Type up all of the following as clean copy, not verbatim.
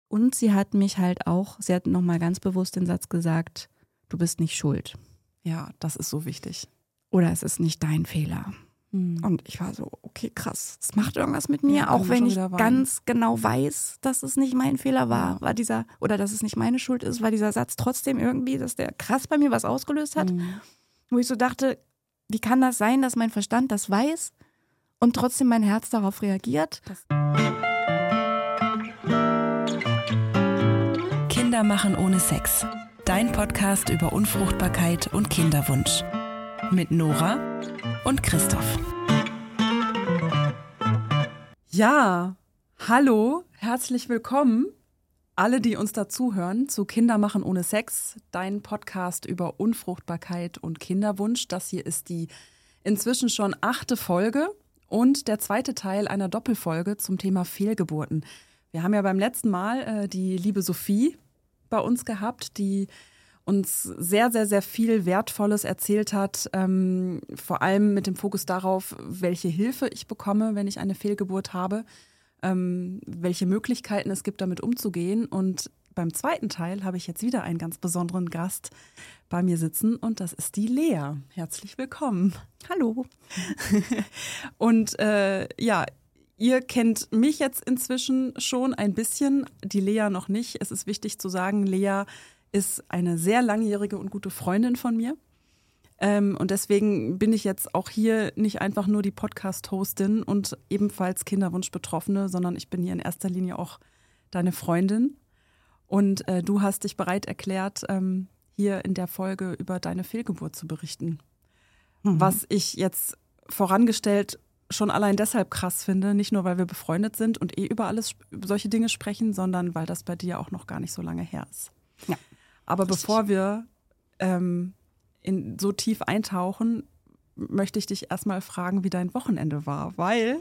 Und sie hat nochmal ganz bewusst den Satz gesagt, du bist nicht schuld. Ja, das ist so wichtig. Oder es ist nicht dein Fehler. Und ich war so, okay, krass, es macht irgendwas mit mir, Ja, auch wenn ich weinen. ganz genau weiß, dass es nicht mein Fehler war, oder dass es nicht meine Schuld ist, war dieser Satz trotzdem irgendwie, dass der krass bei mir was ausgelöst hat, wo ich so dachte, wie kann das sein, dass mein Verstand das weiß und trotzdem mein Herz darauf reagiert? Kinder machen ohne Sex. Dein Podcast über Unfruchtbarkeit und Kinderwunsch. Mit Nora und Christoph. Ja, hallo, herzlich willkommen, alle, die uns dazuhören, zu Kinder machen ohne Sex, dein Podcast über Unfruchtbarkeit und Kinderwunsch. Das hier ist die inzwischen schon 8. Folge und der 2. Teil einer Doppelfolge zum Thema Fehlgeburten. Wir haben ja beim letzten Mal die liebe Sophie bei uns gehabt, die uns sehr, sehr, sehr viel Wertvolles erzählt hat, vor allem mit dem Fokus darauf, welche Hilfe ich bekomme, wenn ich eine Fehlgeburt habe, welche Möglichkeiten es gibt, damit umzugehen. Und beim 2. Teil habe ich jetzt wieder einen ganz besonderen Gast bei mir sitzen und das ist die Lea. Herzlich willkommen. Hallo. Und ihr kennt mich jetzt inzwischen schon ein bisschen, die Lea noch nicht. Es ist wichtig zu sagen, Lea ist eine sehr langjährige und gute Freundin von mir. Und deswegen bin ich jetzt auch hier nicht einfach nur die Podcast-Hostin und ebenfalls Kinderwunsch-Betroffene, sondern ich bin hier in erster Linie auch deine Freundin. Und du hast dich bereit erklärt, hier in der Folge über deine Fehlgeburt zu berichten. Was ich jetzt vorangestellt schon allein deshalb krass finde, nicht nur, weil wir befreundet sind und über solche Dinge sprechen, sondern weil das bei dir auch noch gar nicht so lange her ist. Ja. Aber bevor wir so tief eintauchen, möchte ich dich erstmal fragen, wie dein Wochenende war, weil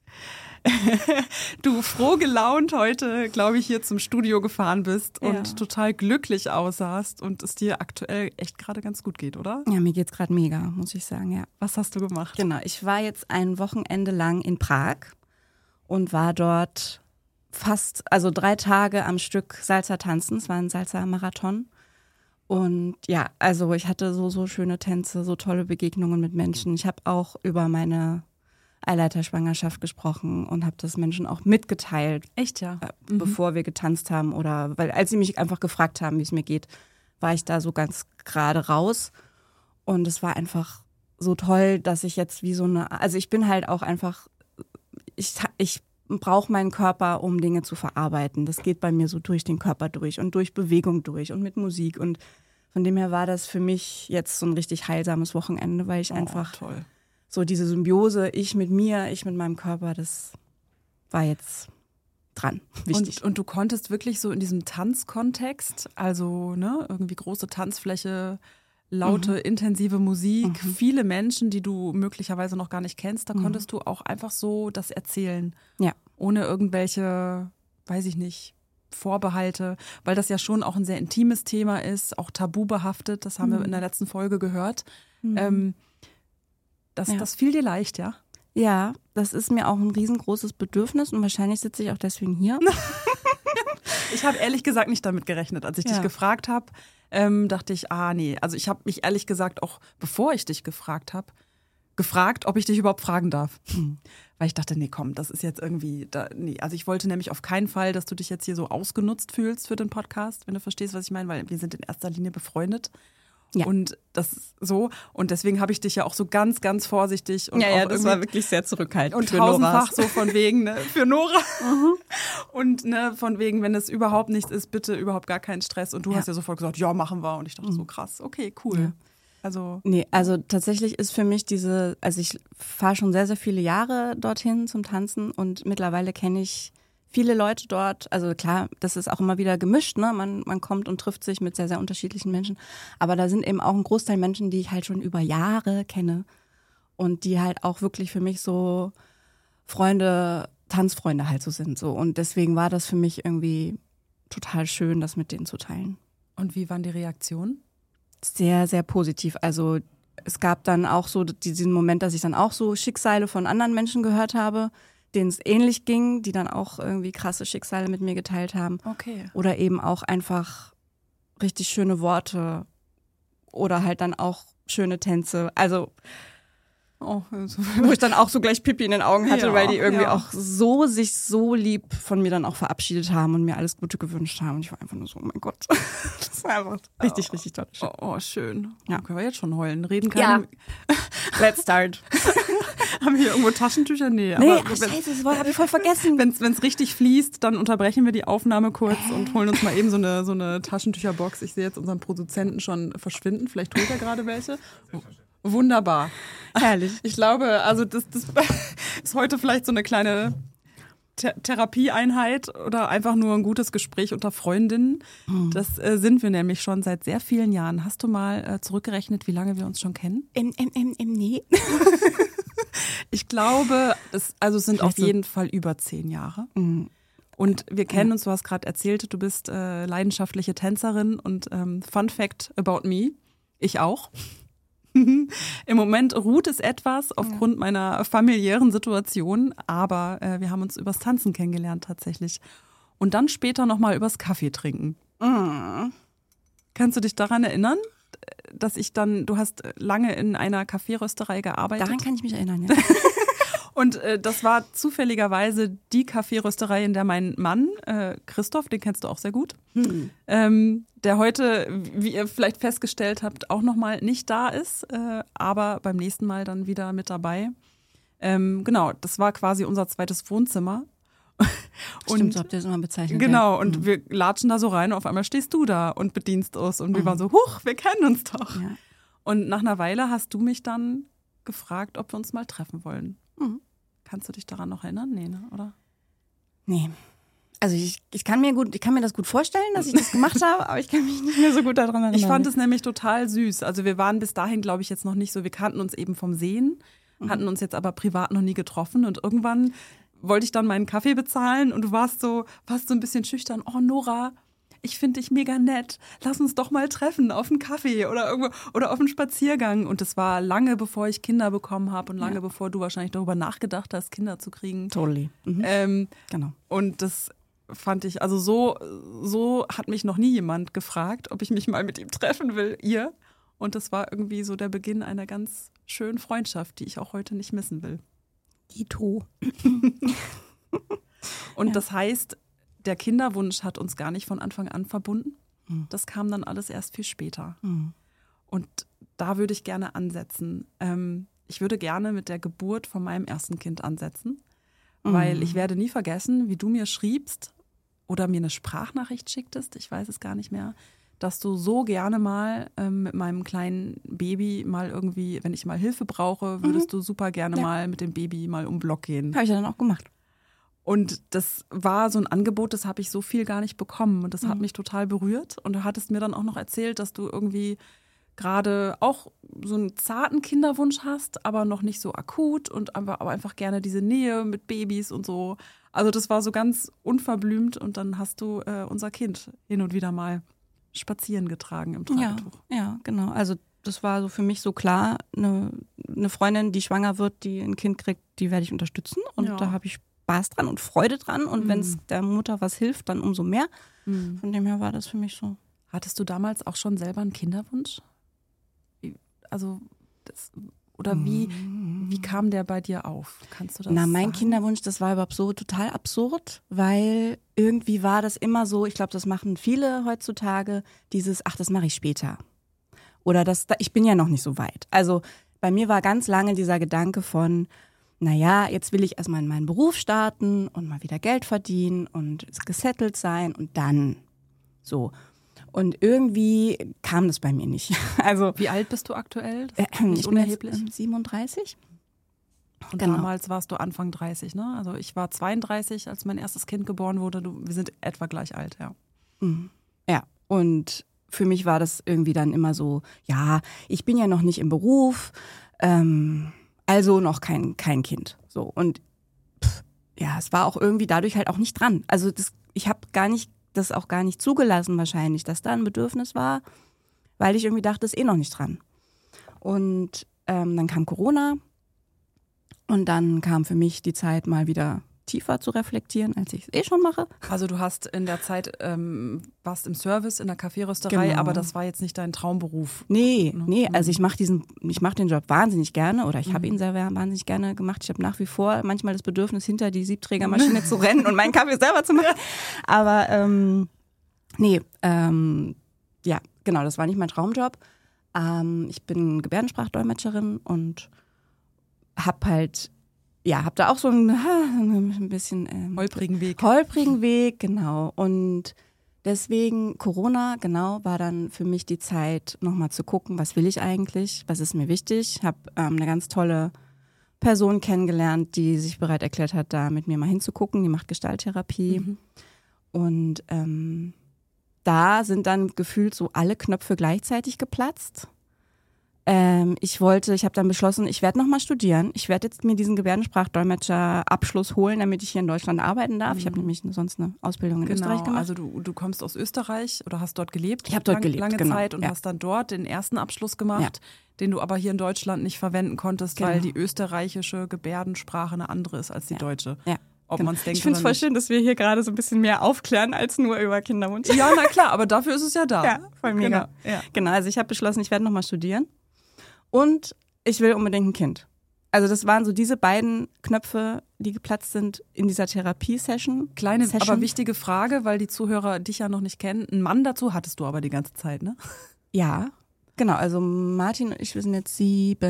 du froh gelaunt heute, glaube ich, hier zum Studio gefahren bist und total glücklich aussahst und es dir aktuell echt gerade ganz gut geht, oder? Ja, mir geht's gerade mega, muss ich sagen, ja. Was hast du gemacht? Genau, ich war jetzt ein Wochenende lang in Prag und war dort 3 Tage am Stück Salsa tanzen. Es war ein Salsa-Marathon. Und ja, also ich hatte so schöne Tänze, so tolle Begegnungen mit Menschen. Ich habe auch über meine Eileiterschwangerschaft gesprochen und habe das Menschen auch mitgeteilt. Echt, ja? Bevor wir getanzt haben weil als sie mich einfach gefragt haben, wie es mir geht, war ich da so ganz gerade raus. Und es war einfach so toll, dass ich jetzt ich bin halt auch einfach, ich brauche meinen Körper, um Dinge zu verarbeiten. Das geht bei mir so durch den Körper durch und durch Bewegung durch und mit Musik. Und von dem her war das für mich jetzt so ein richtig heilsames Wochenende, weil ich einfach toll. So diese Symbiose, ich mit mir, ich mit meinem Körper, das war jetzt dran, wichtig. Und du konntest wirklich so in diesem Tanzkontext, also irgendwie große Tanzfläche, laute, intensive Musik, viele Menschen, die du möglicherweise noch gar nicht kennst, da konntest du auch einfach so das erzählen. Ja. Ohne irgendwelche, weiß ich nicht, Vorbehalte, weil das ja schon auch ein sehr intimes Thema ist, auch tabubehaftet, das haben wir in der letzten Folge gehört. Das fiel dir leicht, ja? Ja, das ist mir auch ein riesengroßes Bedürfnis und wahrscheinlich sitze ich auch deswegen hier. Ich habe ehrlich gesagt nicht damit gerechnet. Als ich dich gefragt habe, dachte ich, nee. Also ich habe mich ehrlich gesagt auch, bevor ich dich gefragt habe, ob ich dich überhaupt fragen darf. Weil ich dachte, nee, komm, das ist jetzt irgendwie, Also ich wollte nämlich auf keinen Fall, dass du dich jetzt hier so ausgenutzt fühlst für den Podcast, wenn du verstehst, was ich meine, weil wir sind in erster Linie befreundet. Ja. Und das so. Und deswegen habe ich dich ja auch so ganz, ganz vorsichtig und auch das war wirklich sehr zurückhaltend. Und tausendfach so von wegen, für Nora. Und von wegen, wenn es überhaupt nichts ist, bitte überhaupt gar keinen Stress. Und du hast ja sofort gesagt, ja, machen wir. Und ich dachte so, krass, okay, cool. Ja. Also tatsächlich ist für mich ich fahre schon sehr, sehr viele Jahre dorthin zum Tanzen und mittlerweile kenne ich viele Leute dort. Also klar, das ist auch immer wieder gemischt, ne? Man kommt und trifft sich mit sehr, sehr unterschiedlichen Menschen. Aber da sind eben auch ein Großteil Menschen, die ich halt schon über Jahre kenne und die halt auch wirklich für mich so Tanzfreunde halt so sind. So. Und deswegen war das für mich irgendwie total schön, das mit denen zu teilen. Und wie waren die Reaktionen? Sehr, sehr positiv. Also es gab dann auch so diesen Moment, dass ich dann auch so Schicksale von anderen Menschen gehört habe, denen es ähnlich ging, die dann auch irgendwie krasse Schicksale mit mir geteilt haben. Okay. Oder eben auch einfach richtig schöne Worte oder halt dann auch schöne Tänze. Also wo ich dann auch so gleich Pipi in den Augen hatte, weil die irgendwie auch sich so lieb von mir dann auch verabschiedet haben und mir alles Gute gewünscht haben. Und ich war einfach nur so, oh mein Gott. Das war einfach richtig, richtig toll. Schön. Ja. Können wir jetzt schon heulen? Reden kann Let's start. Haben wir hier irgendwo Taschentücher? Nee, Scheiße, das habe ich voll vergessen. Wenn es richtig fließt, dann unterbrechen wir die Aufnahme kurz und holen uns mal eben so eine Taschentücherbox. Ich sehe jetzt unseren Produzenten schon verschwinden. Vielleicht holt er gerade welche. Wunderbar. Herrlich. Ich glaube, also das ist heute vielleicht so eine kleine Therapieeinheit oder einfach nur ein gutes Gespräch unter Freundinnen. Das sind wir nämlich schon seit sehr vielen Jahren. Hast du mal zurückgerechnet, wie lange wir uns schon kennen? Nee. Ich glaube, es sind auf jeden Fall über 10 Jahre. Mhm. Und wir kennen uns, du hast gerade erzählt, du bist leidenschaftliche Tänzerin und Fun Fact about me, ich auch. Im Moment ruht es etwas aufgrund meiner familiären Situation, aber wir haben uns übers Tanzen kennengelernt tatsächlich. Und dann später nochmal übers Kaffee trinken. Mhm. Kannst du dich daran erinnern, dass du hast lange in einer Kaffeerösterei gearbeitet? Daran kann ich mich erinnern, ja. Und das war zufälligerweise die Kaffeerösterei, in der mein Mann, Christoph, den kennst du auch sehr gut, der heute, wie ihr vielleicht festgestellt habt, auch nochmal nicht da ist, aber beim nächsten Mal dann wieder mit dabei. Genau, das war quasi unser zweites Wohnzimmer. Stimmt, so habt ihr das immer bezeichnet. Genau, und wir latschen da so rein und auf einmal stehst du da und bedienst uns. Und wir waren so, huch, wir kennen uns doch. Ja. Und nach einer Weile hast du mich dann gefragt, ob wir uns mal treffen wollen. Mhm. Kannst du dich daran noch erinnern? Nee, ne? Oder? Nee. Also ich kann mir das gut vorstellen, dass ich das gemacht habe, aber ich kann mich nicht mehr so gut daran erinnern. Ich fand es nämlich total süß. Also wir waren bis dahin, glaube ich, jetzt noch nicht so, wir kannten uns eben vom Sehen, hatten uns jetzt aber privat noch nie getroffen und irgendwann wollte ich dann meinen Kaffee bezahlen und du warst so ein bisschen schüchtern. Oh, Nora, ich finde dich mega nett. Lass uns doch mal treffen auf einen Kaffee oder irgendwo oder auf einen Spaziergang. Und das war lange, bevor ich Kinder bekommen habe und lange bevor du wahrscheinlich darüber nachgedacht hast, Kinder zu kriegen. Totally. Genau. Und das fand ich, also so hat mich noch nie jemand gefragt, ob ich mich mal mit ihm treffen will, ihr. Und das war irgendwie so der Beginn einer ganz schönen Freundschaft, die ich auch heute nicht missen will. Dito. Und das heißt, der Kinderwunsch hat uns gar nicht von Anfang an verbunden. Das kam dann alles erst viel später. Und da würde ich gerne ansetzen. Ich würde gerne mit der Geburt von meinem ersten Kind ansetzen, weil ich werde nie vergessen, wie du mir schriebst oder mir eine Sprachnachricht schicktest, ich weiß es gar nicht mehr, dass du so gerne mal mit meinem kleinen Baby mal irgendwie, wenn ich mal Hilfe brauche, würdest du super gerne mal mit dem Baby mal um den Block gehen. Habe ich ja dann auch gemacht. Und das war so ein Angebot, das habe ich so viel gar nicht bekommen. Und das hat mich total berührt. Und du hattest mir dann auch noch erzählt, dass du irgendwie gerade auch so einen zarten Kinderwunsch hast, aber noch nicht so akut und aber einfach gerne diese Nähe mit Babys und so. Also das war so ganz unverblümt. Und dann hast du unser Kind hin und wieder mal spazieren getragen im Tragetuch. Ja, genau. Also das war so für mich so klar, eine Freundin, die schwanger wird, die ein Kind kriegt, die werde ich unterstützen. Und da habe ich Spaß dran und Freude dran. Und wenn es der Mutter was hilft, dann umso mehr. Von dem her war das für mich so. Hattest du damals auch schon selber einen Kinderwunsch? Also wie kam der bei dir auf? Kannst du das mein sagen? Kinderwunsch, das war überhaupt so total absurd, weil irgendwie war das immer so, ich glaube, das machen viele heutzutage, dieses, das mache ich später. Oder ich bin ja noch nicht so weit. Also bei mir war ganz lange dieser Gedanke von, jetzt will ich erstmal in meinen Beruf starten und mal wieder Geld verdienen und gesettelt sein und dann so. Und irgendwie kam das bei mir nicht. Also, wie alt bist du aktuell? Das ist nicht unerheblich. Ich bin 37. Und damals warst du Anfang 30, ne? Also ich war 32, als mein erstes Kind geboren wurde. Wir sind etwa gleich alt, ja. Ja, und für mich war das irgendwie dann immer so, ich bin ja noch nicht im Beruf, also noch kein Kind. So. Und es war auch irgendwie dadurch halt auch nicht dran. Also ich habe das auch gar nicht zugelassen wahrscheinlich, dass da ein Bedürfnis war, weil ich irgendwie dachte, das ist noch nicht dran. Und dann kam Corona Und dann kam für mich die Zeit, mal wieder tiefer zu reflektieren, als ich es schon mache. Also du hast in der Zeit, warst im Service in der Kaffeerösterei, Genau. aber das war jetzt nicht dein Traumberuf. Nee, also ich mache den Job wahnsinnig gerne oder ich habe ihn sehr wahnsinnig gerne gemacht. Ich habe nach wie vor manchmal das Bedürfnis, hinter die Siebträgermaschine zu rennen und meinen Kaffee selber zu machen. Aber ja, genau, das war nicht mein Traumjob. Ich bin Gebärdensprachdolmetscherin und habe da auch so ein bisschen Holprigen Weg, genau. Und deswegen Corona, genau, war dann für mich die Zeit, nochmal zu gucken, was will ich eigentlich, was ist mir wichtig. Ich habe eine ganz tolle Person kennengelernt, die sich bereit erklärt hat, da mit mir mal hinzugucken. Die macht Gestalttherapie. Und da sind dann gefühlt so alle Knöpfe gleichzeitig geplatzt. Ich habe dann beschlossen, ich werde nochmal studieren. Ich werde jetzt mir diesen Gebärdensprachdolmetscher-Abschluss holen, damit ich hier in Deutschland arbeiten darf. Ich habe nämlich sonst eine Ausbildung in Österreich gemacht. Also du kommst aus Österreich oder hast dort gelebt? Ich habe dort gelebt, lange genau. Zeit und hast dann dort den ersten Abschluss gemacht, den du aber hier in Deutschland nicht verwenden konntest, weil die österreichische Gebärdensprache eine andere ist als die deutsche. Ja. Ob man's denkt ich finde es voll schön, dass wir hier gerade so ein bisschen mehr aufklären als nur über Kinderwunsch. Ja, na klar, aber dafür ist es ja da. Ja, voll mega. Genau, also ich habe beschlossen, ich werde nochmal studieren. Und ich will unbedingt ein Kind. Also das waren so diese beiden Knöpfe, die geplatzt sind in dieser Therapie-Session. Kleine, aber wichtige Frage, weil die Zuhörer dich ja noch nicht kennen. Einen Mann dazu hattest du aber die ganze Zeit, ne? Ja, genau. Also Martin und ich, wir sind jetzt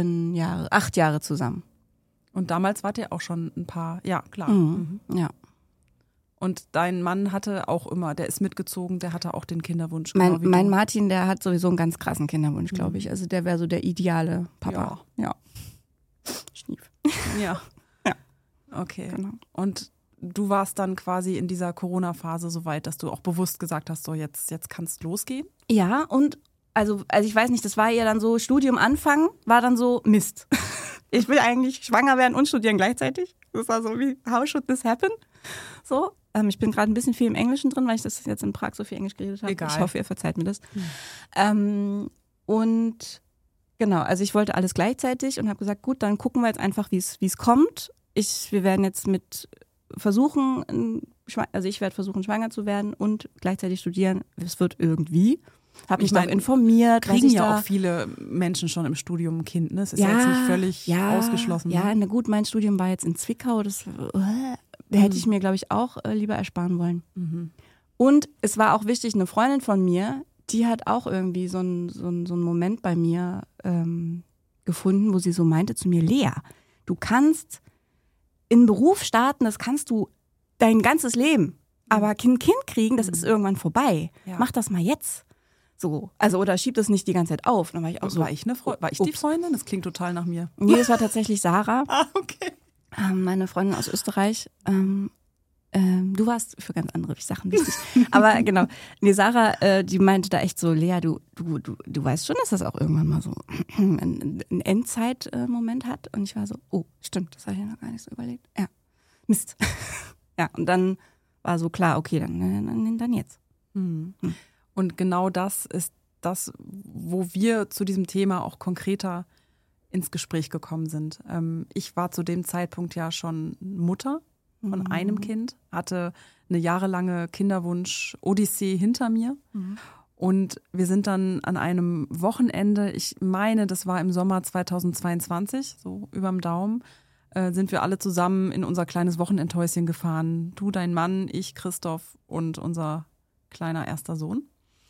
8 Jahre zusammen. Und damals wart ihr auch schon ein paar, ja klar. Ja. Und dein Mann hatte auch immer, der ist mitgezogen, der hatte auch den Kinderwunsch. Mein Martin, der hat sowieso einen ganz krassen Kinderwunsch, glaube ich. Also der wäre so der ideale Papa. Ja. Schnief. Ja. Okay. Genau. Und du warst dann quasi in dieser Corona-Phase so weit, dass du auch bewusst gesagt hast, so jetzt kann es losgehen? Ja, und also ich weiß nicht, das war ja dann so, Studium anfangen, war dann so Mist. Ich will eigentlich schwanger werden und studieren gleichzeitig. Das war so wie, how should this happen? So. Ich bin gerade ein bisschen viel im Englischen drin, weil ich das jetzt in Prag so viel Englisch geredet habe. Egal. Ich hoffe, ihr verzeiht mir das. Und genau, also ich wollte alles gleichzeitig und habe gesagt, gut, dann gucken wir jetzt einfach, wie es kommt. Wir werden jetzt versuchen, schwanger zu werden und gleichzeitig studieren. Es wird irgendwie. Habe mich noch informiert. Kriegen ja auch viele Menschen schon im Studium ein Kind, ne? Es ist ja jetzt nicht völlig ausgeschlossen. Ja, na gut, mein Studium war jetzt in Zwickau. Das hätte ich mir, glaube ich, auch lieber ersparen wollen. Und es war auch wichtig, eine Freundin von mir, die hat auch irgendwie so einen Moment bei mir gefunden, wo sie so meinte zu mir, Lea, du kannst in einen Beruf starten, das kannst du dein ganzes Leben. Aber Kind kriegen, das ist irgendwann vorbei. Ja. Mach das mal jetzt. So, also oder schieb das nicht die ganze Zeit auf. Dann war ich auch so. War ich die Freundin? Das klingt total nach mir. Nee, das war tatsächlich Sarah. Okay. Meine Freundin aus Österreich. Du warst für ganz andere Sachen wichtig. Aber genau, nee, Sarah, die meinte da echt so, Lea, du weißt schon, dass das auch irgendwann mal so einen Endzeitmoment hat. Und ich war so, oh, stimmt, das habe ich noch gar nicht so überlegt. Ja, Mist. Ja, und dann war so klar, okay, dann jetzt. Und genau das ist das, wo wir zu diesem Thema auch konkreter ins Gespräch gekommen sind. Ich war zu dem Zeitpunkt ja schon Mutter von einem Kind, hatte eine jahrelange Kinderwunsch-Odyssee hinter mir. Und wir sind dann an einem Wochenende, ich meine, das war im Sommer 2022, so überm Daumen, sind wir alle zusammen in unser kleines Wochenendhäuschen gefahren. Du, dein Mann, ich, Christoph und unser kleiner erster Sohn.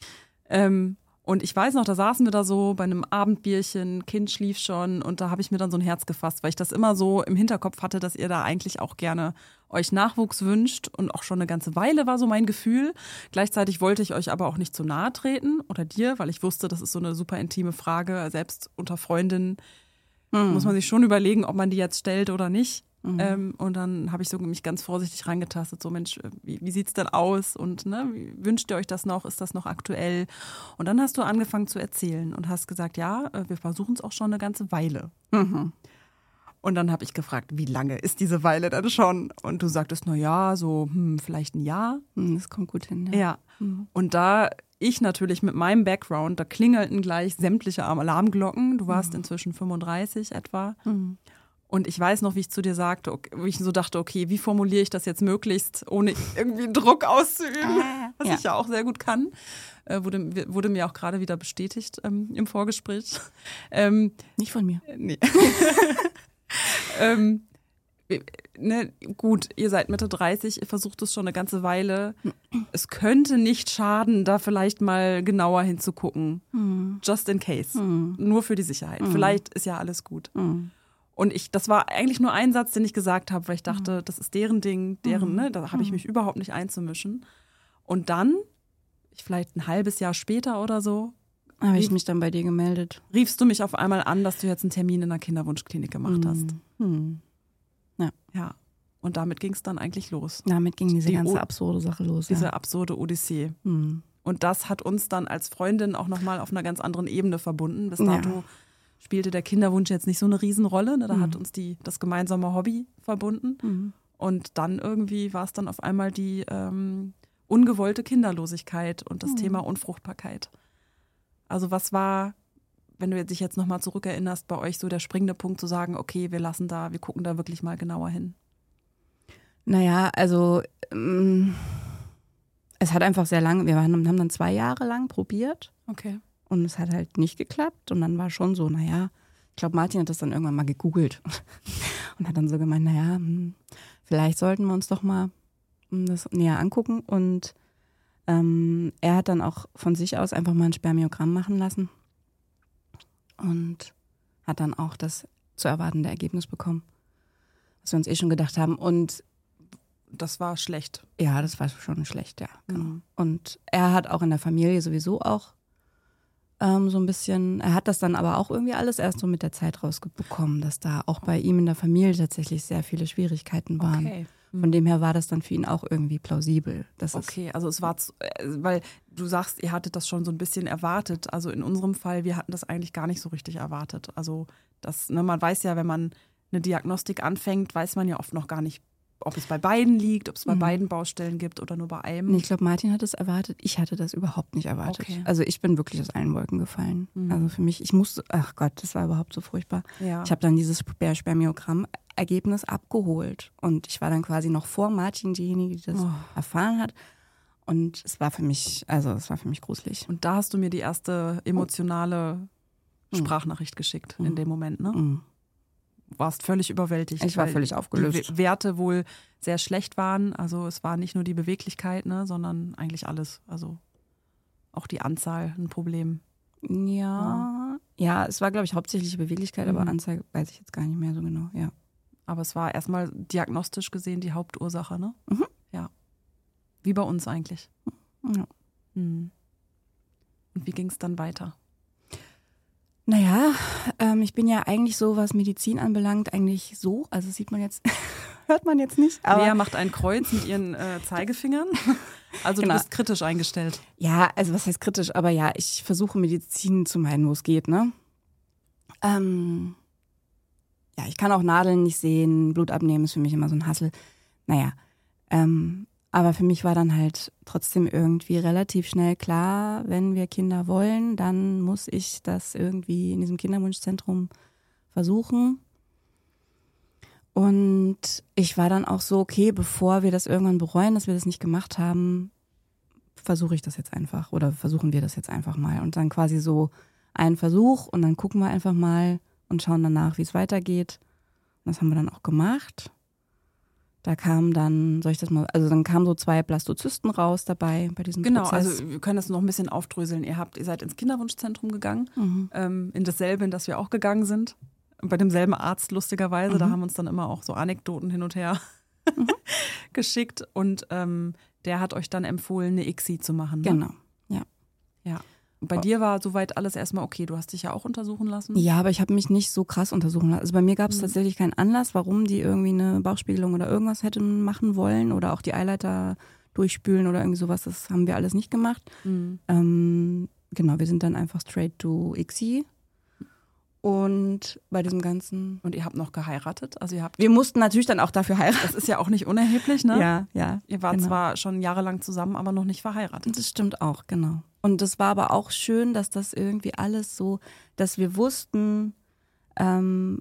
Und ich weiß noch, da saßen wir da so bei einem Abendbierchen, Kind schlief schon und da habe ich mir dann so ein Herz gefasst, weil ich das immer so im Hinterkopf hatte, dass ihr da eigentlich auch gerne euch Nachwuchs wünscht und auch schon eine ganze Weile war so mein Gefühl. Gleichzeitig wollte ich euch aber auch nicht zu nahe treten oder dir, weil ich wusste, das ist so eine super intime Frage, selbst unter Freundinnen muss man sich schon überlegen, ob man die jetzt stellt oder nicht. Und dann habe ich so mich ganz vorsichtig reingetastet, so Mensch, wie sieht's denn aus und ne, wünscht ihr euch das noch, ist das noch aktuell? Und dann hast du angefangen zu erzählen und hast gesagt, ja, wir versuchen es auch schon eine ganze Weile. Und dann habe ich gefragt, wie lange ist diese Weile denn schon? Und du sagtest, na ja, so vielleicht ein Jahr. Das kommt gut hin. Ja. Und da ich natürlich mit meinem Background, da klingelten gleich sämtliche Alarmglocken. Du warst inzwischen 35 etwa. Und ich weiß noch, wie ich zu dir sagte, wie ich so dachte, okay, wie formuliere ich das jetzt möglichst, ohne irgendwie Druck auszuüben, was ich ja auch sehr gut kann. Wurde mir auch gerade wieder bestätigt im Vorgespräch. Nicht von mir. Nee. Gut, ihr seid Mitte 30, ihr versucht es schon eine ganze Weile. Es könnte nicht schaden, da vielleicht mal genauer hinzugucken. Just in case. Nur für die Sicherheit. Vielleicht ist ja alles gut. Und das war eigentlich nur ein Satz, den ich gesagt habe, weil ich dachte, das ist deren Ding, da habe ich mich überhaupt nicht einzumischen. Und dann, vielleicht ein halbes Jahr später oder so, habe ich mich dann bei dir gemeldet. Riefst du mich auf einmal an, dass du jetzt einen Termin in einer Kinderwunschklinik gemacht hast. Ja. Und damit ging es dann eigentlich los. Damit ging diese ganze absurde Sache los. Diese absurde Odyssee. Und das hat uns dann als Freundin auch nochmal auf einer ganz anderen Ebene verbunden. Bis dato spielte der Kinderwunsch jetzt nicht so eine Riesenrolle. Da hat uns das gemeinsame Hobby verbunden. Und dann irgendwie war es dann auf einmal die ungewollte Kinderlosigkeit und das Thema Unfruchtbarkeit. Also was war, wenn du dich jetzt nochmal zurückerinnerst, bei euch so der springende Punkt zu sagen, okay, wir gucken da wirklich mal genauer hin? Naja, also es hat einfach sehr lange, wir haben dann 2 Jahre lang probiert. Okay. Und es hat halt nicht geklappt. Und dann war schon so, naja, ich glaube, Martin hat das dann irgendwann mal gegoogelt und hat dann so gemeint, naja, vielleicht sollten wir uns doch mal das näher angucken. Und er hat dann auch von sich aus einfach mal ein Spermiogramm machen lassen und hat dann auch das zu erwartende Ergebnis bekommen, was wir uns schon gedacht haben. Und das war schlecht. Ja, das war schon schlecht, ja. Genau. Und er hat auch in der Familie sowieso auch so ein bisschen, er hat das dann aber auch irgendwie alles erst so mit der Zeit rausbekommen, dass da auch bei ihm in der Familie tatsächlich sehr viele Schwierigkeiten waren. Okay. Von dem her war das dann für ihn auch irgendwie plausibel. Okay, also es war, weil du sagst, ihr hattet das schon so ein bisschen erwartet. Also in unserem Fall, wir hatten das eigentlich gar nicht so richtig erwartet. Also man weiß ja, wenn man eine Diagnostik anfängt, weiß man ja oft noch gar nicht, ob es bei beiden liegt, ob es bei beiden Baustellen gibt oder nur bei einem. Ich glaube, Martin hat es erwartet. Ich hatte das überhaupt nicht erwartet. Okay. Also ich bin wirklich aus allen Wolken gefallen. Also für mich, ach Gott, das war überhaupt so furchtbar. Ja. Ich habe dann dieses Spermiogramm-Ergebnis abgeholt. Und ich war dann quasi noch vor Martin diejenige, die das erfahren hat. Und es war für mich gruselig. Und da hast du mir die erste emotionale Sprachnachricht geschickt in dem Moment, ne? Warst völlig überwältigt. Ich war völlig aufgelöst. Die Werte wohl sehr schlecht waren. Also es war nicht nur die Beweglichkeit, ne, sondern eigentlich alles. Also auch die Anzahl ein Problem. Ja, es war, glaube ich, hauptsächlich die Beweglichkeit, aber Anzahl weiß ich jetzt gar nicht mehr so genau. Ja. Aber es war erstmal diagnostisch gesehen die Hauptursache, ne? Ja. Wie bei uns eigentlich. Ja. Und wie ging es dann weiter? Naja, ich bin ja eigentlich so, was Medizin anbelangt, eigentlich so, also sieht man jetzt, hört man jetzt nicht. Aber Lea macht ein Kreuz mit ihren Zeigefingern, also genau. Du bist kritisch eingestellt. Ja, also was heißt kritisch, aber ja, ich versuche Medizin zu meiden, wo es geht, ne? Ja, ich kann auch Nadeln nicht sehen, Blut abnehmen ist für mich immer so ein Hassel. Naja, aber für mich war dann halt trotzdem irgendwie relativ schnell klar, wenn wir Kinder wollen, dann muss ich das irgendwie in diesem Kinderwunschzentrum versuchen. Und ich war dann auch so, okay, bevor wir das irgendwann bereuen, dass wir das nicht gemacht haben, versuchen wir das jetzt einfach mal. Und dann quasi so einen Versuch und dann gucken wir einfach mal und schauen danach, wie es weitergeht. Und das haben wir dann auch gemacht. Da kamen dann, dann kamen so 2 Blastozysten raus dabei bei diesem Prozess. Also wir können das noch ein bisschen aufdröseln. Ihr seid ins Kinderwunschzentrum gegangen, in dasselbe, in das wir auch gegangen sind. Bei demselben Arzt, lustigerweise. Da haben uns dann immer auch so Anekdoten hin und her geschickt. Und der hat euch dann empfohlen, eine ICSI zu machen. Ne? Genau, ja. Bei dir war soweit alles erstmal okay. Du hast dich ja auch untersuchen lassen. Ja, aber ich habe mich nicht so krass untersuchen lassen. Also bei mir gab es tatsächlich keinen Anlass, warum die irgendwie eine Bauchspiegelung oder irgendwas hätten machen wollen oder auch die Eileiter durchspülen oder irgendwie sowas. Das haben wir alles nicht gemacht. Genau, wir sind dann einfach straight to ICSI. Und bei diesem ganzen... Und ihr habt noch geheiratet? Also wir mussten natürlich dann auch dafür heiraten. Das ist ja auch nicht unerheblich, ne? Ja. Ihr wart zwar schon jahrelang zusammen, aber noch nicht verheiratet. Das stimmt auch, genau. Und das war aber auch schön, dass das irgendwie alles so, dass wir wussten,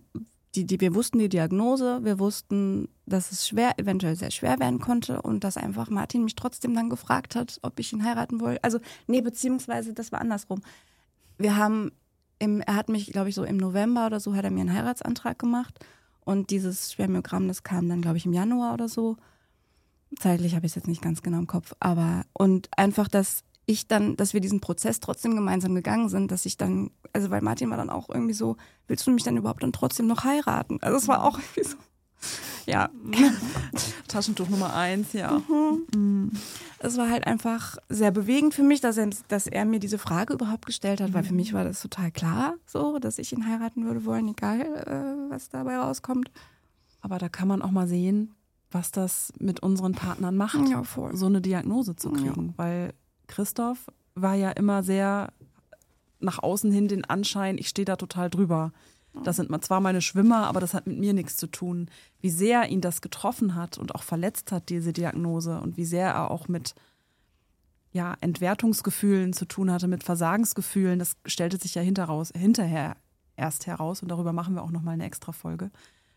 wir wussten die Diagnose, wir wussten, dass es eventuell sehr schwer werden konnte und dass einfach Martin mich trotzdem dann gefragt hat, ob ich ihn heiraten will. Also, nee, beziehungsweise das war andersrum. Er hat mich, glaube ich, so im November oder so, hat er mir einen Heiratsantrag gemacht und dieses Spermiogramm, das kam dann, glaube ich, im Januar oder so. Zeitlich habe ich es jetzt nicht ganz genau im Kopf, aber und einfach, dass wir diesen Prozess trotzdem gemeinsam gegangen sind, dass ich dann, also weil Martin war dann auch irgendwie so, willst du mich dann überhaupt dann trotzdem noch heiraten? Also es war auch irgendwie so, ja. Taschentuch Nummer 1, ja. Es war halt einfach sehr bewegend für mich, dass er mir diese Frage überhaupt gestellt hat, weil für mich war das total klar, so, dass ich ihn heiraten würde wollen, egal was dabei rauskommt. Aber da kann man auch mal sehen, was das mit unseren Partnern macht, ja, voll. So eine Diagnose zu kriegen, weil Christoph war ja immer sehr nach außen hin den Anschein, ich stehe da total drüber. Das sind zwar meine Schwimmer, aber das hat mit mir nichts zu tun. Wie sehr ihn das getroffen hat und auch verletzt hat, diese Diagnose, und wie sehr er auch mit Entwertungsgefühlen zu tun hatte, mit Versagensgefühlen, das stellte sich ja hinterher erst heraus, und darüber machen wir auch nochmal eine extra Folge.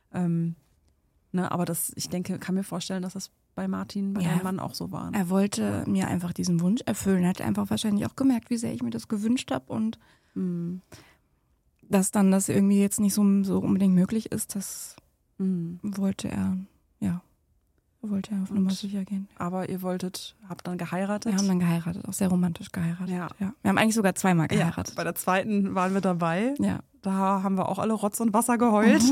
Aber ich denke, kann mir vorstellen, dass das bei Martin, bei deinem Mann auch so war. Er wollte mir einfach diesen Wunsch erfüllen. Er hat einfach wahrscheinlich auch gemerkt, wie sehr ich mir das gewünscht habe und dass dann das irgendwie jetzt nicht so unbedingt möglich ist, das wollte er auf Nummer sicher gehen. Aber ihr habt dann geheiratet? Wir haben dann geheiratet, auch sehr romantisch geheiratet. Ja. Wir haben eigentlich sogar zweimal geheiratet. Ja, bei der zweiten waren wir dabei. Ja. Da haben wir auch alle Rotz und Wasser geheult.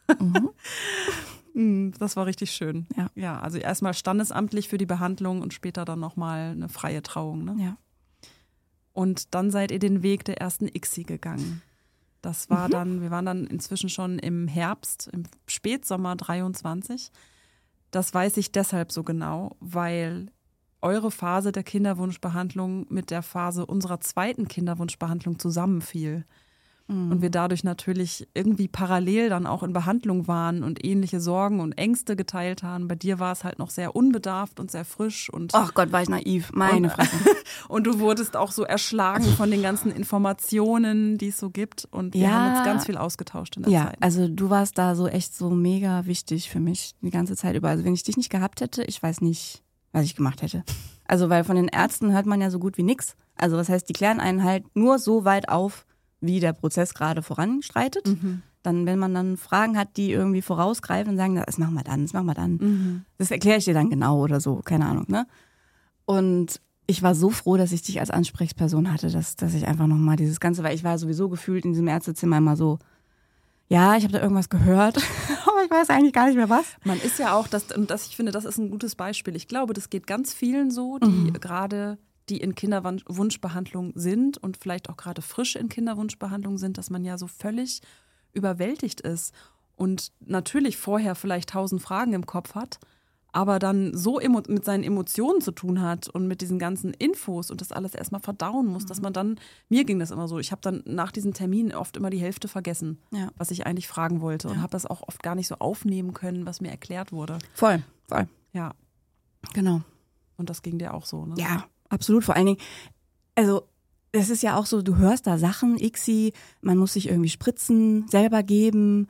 Das war richtig schön. Ja, also erstmal standesamtlich für die Behandlung und später dann nochmal eine freie Trauung. Ne? Ja. Und dann seid ihr den Weg der ersten ICSI gegangen. Das war wir waren dann inzwischen schon im Herbst, im Spätsommer 23. Das weiß ich deshalb so genau, weil eure Phase der Kinderwunschbehandlung mit der Phase unserer zweiten Kinderwunschbehandlung zusammenfiel. Und wir dadurch natürlich irgendwie parallel dann auch in Behandlung waren und ähnliche Sorgen und Ängste geteilt haben. Bei dir war es halt noch sehr unbedarft und sehr frisch. Ach Gott, war ich naiv, meine Fresse. Und du wurdest auch so erschlagen von den ganzen Informationen, die es so gibt. Und wir haben uns ganz viel ausgetauscht in der Zeit. Ja, also du warst da so echt so mega wichtig für mich die ganze Zeit über. Also wenn ich dich nicht gehabt hätte, ich weiß nicht, was ich gemacht hätte. Also weil von den Ärzten hört man ja so gut wie nichts. Also das heißt, die klären einen halt nur so weit auf, wie der Prozess gerade voranschreitet. Dann, wenn man dann Fragen hat, die irgendwie vorausgreifen und sagen, das machen wir dann. Das erkläre ich dir dann genau oder so, keine Ahnung. Ne? Und ich war so froh, dass ich dich als Ansprechperson hatte, dass ich einfach nochmal dieses Ganze, weil ich war sowieso gefühlt in diesem Ärztezimmer immer so, ja, ich habe da irgendwas gehört, aber ich weiß eigentlich gar nicht mehr was. Man ist ja auch, ich finde, das ist ein gutes Beispiel. Ich glaube, das geht ganz vielen so, die in Kinderwunschbehandlung sind und vielleicht auch gerade frisch in Kinderwunschbehandlung sind, dass man ja so völlig überwältigt ist und natürlich vorher vielleicht 1000 Fragen im Kopf hat, aber dann so mit seinen Emotionen zu tun hat und mit diesen ganzen Infos und das alles erstmal verdauen muss, dass man dann, mir ging das immer so, ich habe dann nach diesen Terminen oft immer die Hälfte vergessen, was ich eigentlich fragen wollte und habe das auch oft gar nicht so aufnehmen können, was mir erklärt wurde. Voll. Ja. Genau. Und das ging dir auch so, ne? Ja. Absolut, vor allen Dingen, also es ist ja auch so, du hörst da Sachen, ICSI, man muss sich irgendwie Spritzen selber geben,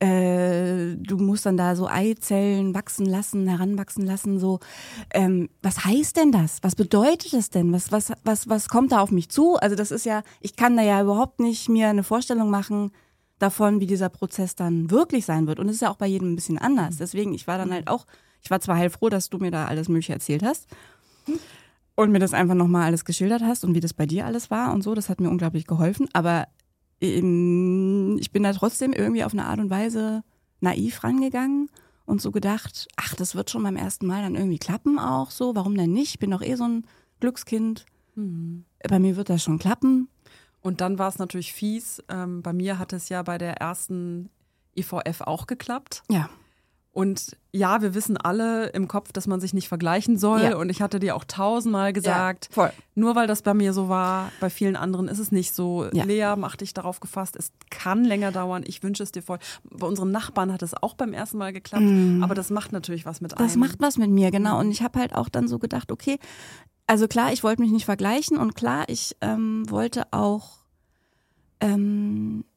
du musst dann da so Eizellen heranwachsen lassen, so. Was heißt denn das? Was bedeutet das denn? Was kommt da auf mich zu? Also das ist ja, ich kann da ja überhaupt nicht mir eine Vorstellung machen davon, wie dieser Prozess dann wirklich sein wird. Und es ist ja auch bei jedem ein bisschen anders. Deswegen, ich war dann halt auch, ich war zwar heilfroh, dass du mir da alles Mögliche erzählt hast. Und mir das einfach nochmal alles geschildert hast und wie das bei dir alles war und so, das hat mir unglaublich geholfen. Aber ich bin da trotzdem irgendwie auf eine Art und Weise naiv rangegangen und so gedacht, ach, das wird schon beim ersten Mal dann irgendwie klappen auch so, warum denn nicht? Ich bin doch so ein Glückskind. Bei mir wird das schon klappen. Und dann war es natürlich fies. Bei mir hat es ja bei der ersten IVF auch geklappt. Ja. Und ja, wir wissen alle im Kopf, dass man sich nicht vergleichen soll. Ja. Und ich hatte dir auch 1000-mal gesagt, nur weil das bei mir so war, bei vielen anderen ist es nicht so. Ja. Lea, mach dich darauf gefasst, es kann länger dauern, ich wünsche es dir voll. Bei unseren Nachbarn hat es auch beim ersten Mal geklappt, aber das macht natürlich was mit einem. Das macht was mit mir, genau. Und ich habe halt auch dann so gedacht, okay, also klar, ich wollte mich nicht vergleichen und klar, ich wollte auch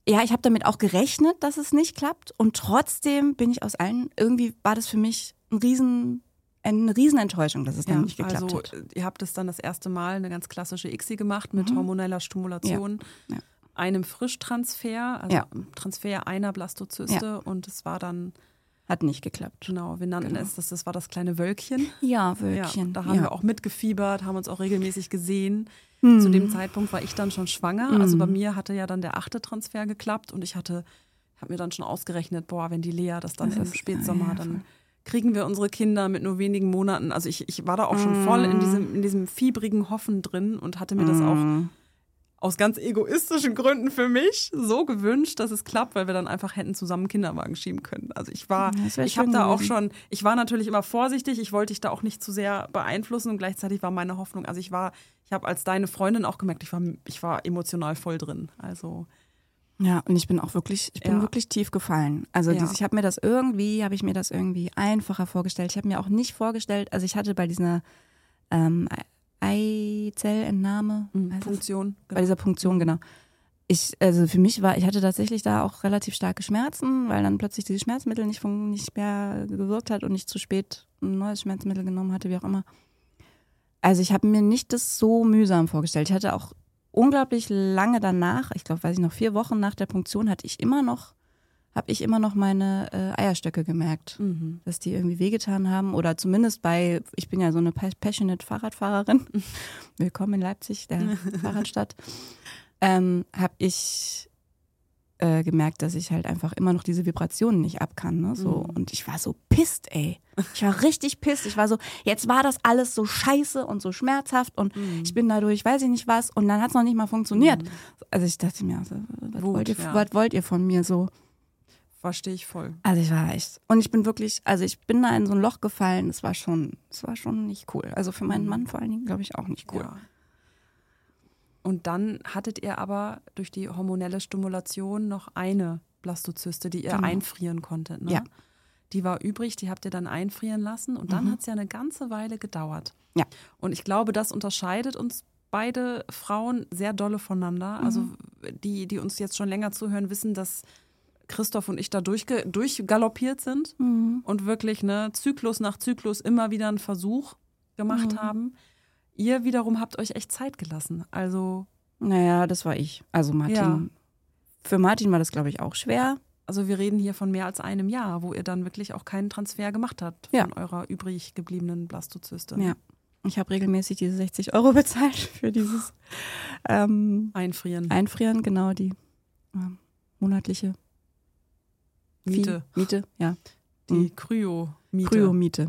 ja, ich habe damit auch gerechnet, dass es nicht klappt und trotzdem bin ich irgendwie war das für mich eine Riesenenttäuschung, dass es dann nicht geklappt hat. Ihr habt es dann das erste Mal eine ganz klassische ICSI gemacht mit hormoneller Stimulation, einem Frischtransfer, also Transfer einer Blastozyste und es war dann... Hat nicht geklappt. Genau, wir nannten es, das war das kleine Wölkchen. Ja, Wölkchen. Ja, da haben wir auch mitgefiebert, haben uns auch regelmäßig gesehen. Zu dem Zeitpunkt war ich dann schon schwanger. Also bei mir hatte ja dann der 8. Transfer geklappt und ich habe mir dann schon ausgerechnet, wenn die Lea das dann im Spätsommer, dann kriegen wir unsere Kinder mit nur wenigen Monaten. Also ich war da auch schon voll in diesem fiebrigen Hoffen drin und hatte mir das auch aus ganz egoistischen Gründen für mich so gewünscht, dass es klappt, weil wir dann einfach hätten zusammen einen Kinderwagen schieben können. Also ich war natürlich immer vorsichtig, ich wollte dich da auch nicht zu sehr beeinflussen und gleichzeitig war meine Hoffnung, also ich habe als deine Freundin auch gemerkt, ich war emotional voll drin. Also ja, und ich bin wirklich tief gefallen. Also ich habe mir das irgendwie einfacher vorgestellt. Ich habe mir auch nicht vorgestellt, also ich hatte bei dieser Eizellentnahme. Punktion. Bei dieser Punktion, genau. Ich hatte tatsächlich da auch relativ starke Schmerzen, weil dann plötzlich dieses Schmerzmittel nicht mehr gewirkt hat und ich zu spät ein neues Schmerzmittel genommen hatte, wie auch immer. Also ich habe mir nicht das so mühsam vorgestellt. Ich hatte auch unglaublich lange danach, ich glaube, 4 Wochen nach der Punktion, habe ich immer noch meine Eierstöcke gemerkt, dass die irgendwie wehgetan haben oder zumindest ich bin ja so eine passionate Fahrradfahrerin, willkommen in Leipzig, der Fahrradstadt, habe ich gemerkt, dass ich halt einfach immer noch diese Vibrationen nicht ab kann. Ne? So. Und ich war so pisst, ey. Ich war richtig pisst. Ich war so, jetzt war das alles so scheiße und so schmerzhaft und ich bin dadurch, weiß ich nicht was und dann hat es noch nicht mal funktioniert. Also ich dachte mir, was wollt ihr von mir so? Verstehe ich voll. Also ich war echt, und ich bin da in so ein Loch gefallen, es war schon nicht cool. Also für meinen Mann vor allen Dingen, glaube ich, auch nicht cool. Ja. Und dann hattet ihr aber durch die hormonelle Stimulation noch eine Blastozyste, die ihr einfrieren konntet. Ne? Ja. Die war übrig, die habt ihr dann einfrieren lassen und dann hat es ja eine ganze Weile gedauert. Ja. Und ich glaube, das unterscheidet uns beide Frauen sehr dolle voneinander. Also die uns jetzt schon länger zuhören, wissen, dass Christoph und ich da durchgaloppiert sind und wirklich Zyklus nach Zyklus immer wieder einen Versuch gemacht haben. Ihr wiederum habt euch echt Zeit gelassen. Also naja, das war ich. Also Martin. Ja. Für Martin war das, glaube ich, auch schwer. Also wir reden hier von mehr als einem Jahr, wo ihr dann wirklich auch keinen Transfer gemacht habt von eurer übrig gebliebenen Blastozyste. Ja. Ich habe regelmäßig diese 60 € bezahlt für dieses Einfrieren. Einfrieren, genau, die monatliche Miete, ja. Die Kryo-Miete. Kryo-Miete.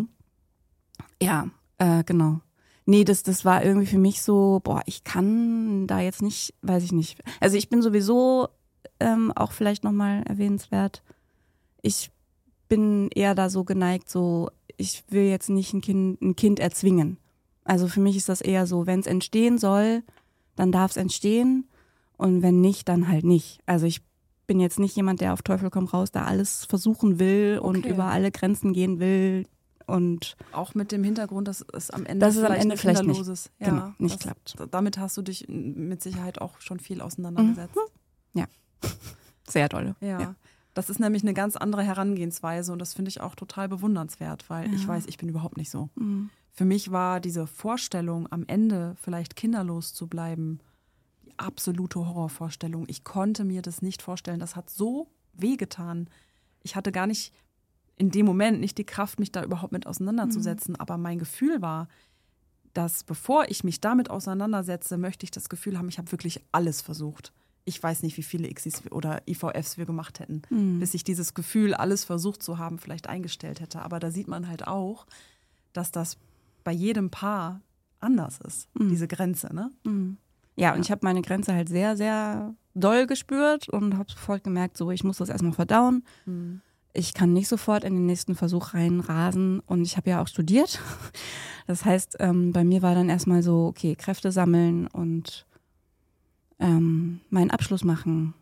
Ja, genau. Nee, das war irgendwie für mich so, ich kann da jetzt nicht, weiß ich nicht. Also ich bin sowieso auch vielleicht nochmal erwähnenswert, ich bin eher da so geneigt, ich will jetzt nicht ein Kind erzwingen. Also für mich ist das eher so, wenn es entstehen soll, dann darf es entstehen und wenn nicht, dann halt nicht. Also ich bin jetzt nicht jemand, der auf Teufel komm raus da alles versuchen will und über alle Grenzen gehen will. Und auch mit dem Hintergrund, dass es am Ende vielleicht kinderloses nicht klappt. Damit hast du dich mit Sicherheit auch schon viel auseinandergesetzt. Ja, sehr dolle. Ja. Das ist nämlich eine ganz andere Herangehensweise und das finde ich auch total bewundernswert, weil ich weiß, ich bin überhaupt nicht so. Für mich war diese Vorstellung, am Ende vielleicht kinderlos zu bleiben, die absolute Horrorvorstellung. Ich konnte mir das nicht vorstellen. Das hat so wehgetan. Ich hatte gar nicht in dem Moment nicht die Kraft, mich da überhaupt mit auseinanderzusetzen. Aber mein Gefühl war, dass bevor ich mich damit auseinandersetze, möchte ich das Gefühl haben, ich habe wirklich alles versucht. Ich weiß nicht, wie viele ICSIs oder IVFs wir gemacht hätten, bis ich dieses Gefühl, alles versucht zu haben, vielleicht eingestellt hätte. Aber da sieht man halt auch, dass das bei jedem Paar anders ist, diese Grenze. Ne? Ja, und ich habe meine Grenze halt sehr, sehr doll gespürt und habe sofort gemerkt, ich muss das erstmal verdauen. Ich kann nicht sofort in den nächsten Versuch reinrasen und ich habe ja auch studiert. Das heißt, bei mir war dann erstmal so, okay, Kräfte sammeln und meinen Abschluss machen.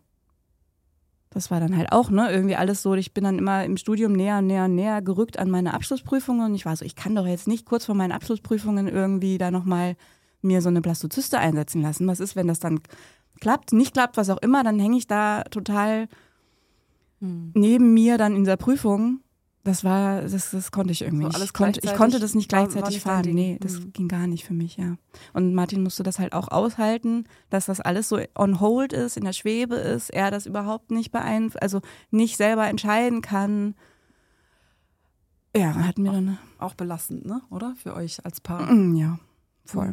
Das war dann halt auch, irgendwie alles so, ich bin dann immer im Studium näher gerückt an meine Abschlussprüfungen und ich war so, ich kann doch jetzt nicht kurz vor meinen Abschlussprüfungen irgendwie da nochmal mir so eine Blastozyste einsetzen lassen. Was ist, wenn das dann klappt, nicht klappt, was auch immer, dann hänge ich da total neben mir dann in der Prüfung. Das konnte ich irgendwie nicht. Ich konnte das nicht gleichzeitig fahren. Nee, das ging gar nicht für mich, ja. Und Martin musste das halt auch aushalten, dass das alles so on hold ist, in der Schwebe ist, er das überhaupt nicht beeinflusst, also nicht selber entscheiden kann. Ja, hatten wir dann auch belastend, ne? Oder? Für euch als Paar. Ja, voll.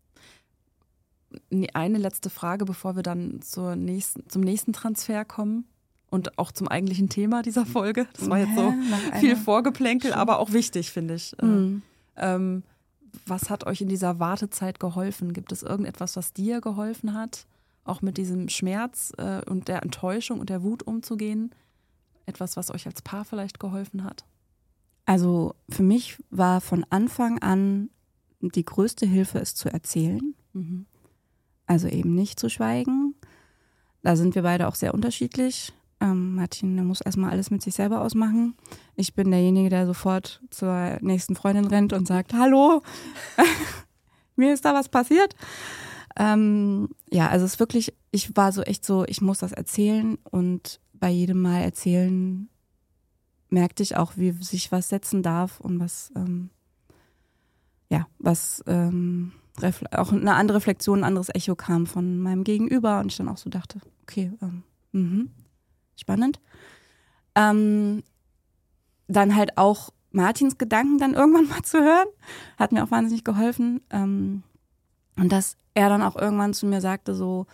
Eine letzte Frage, bevor wir dann zum nächsten Transfer kommen. Und auch zum eigentlichen Thema dieser Folge. Das war jetzt so viel Vorgeplänkel, aber auch wichtig, finde ich. Was hat euch in dieser Wartezeit geholfen? Gibt es irgendetwas, was dir geholfen hat, auch mit diesem Schmerz und der Enttäuschung und der Wut umzugehen? Etwas, was euch als Paar vielleicht geholfen hat? Also für mich war von Anfang an die größte Hilfe, es zu erzählen. Also eben nicht zu schweigen. Da sind wir beide auch sehr unterschiedlich. Martin, der muss erstmal alles mit sich selber ausmachen. Ich bin derjenige, der sofort zur nächsten Freundin rennt und sagt, hallo, mir ist da was passiert. Ja, also es ist wirklich, ich war so echt so, ich muss das erzählen und bei jedem Mal erzählen merkte ich auch, wie sich was setzen darf und was auch eine andere Reflexion, ein anderes Echo kam von meinem Gegenüber und ich dann auch so dachte, okay, spannend. Dann halt auch Martins Gedanken dann irgendwann mal zu hören, hat mir auch wahnsinnig geholfen. Und dass er dann auch irgendwann zu mir sagte so,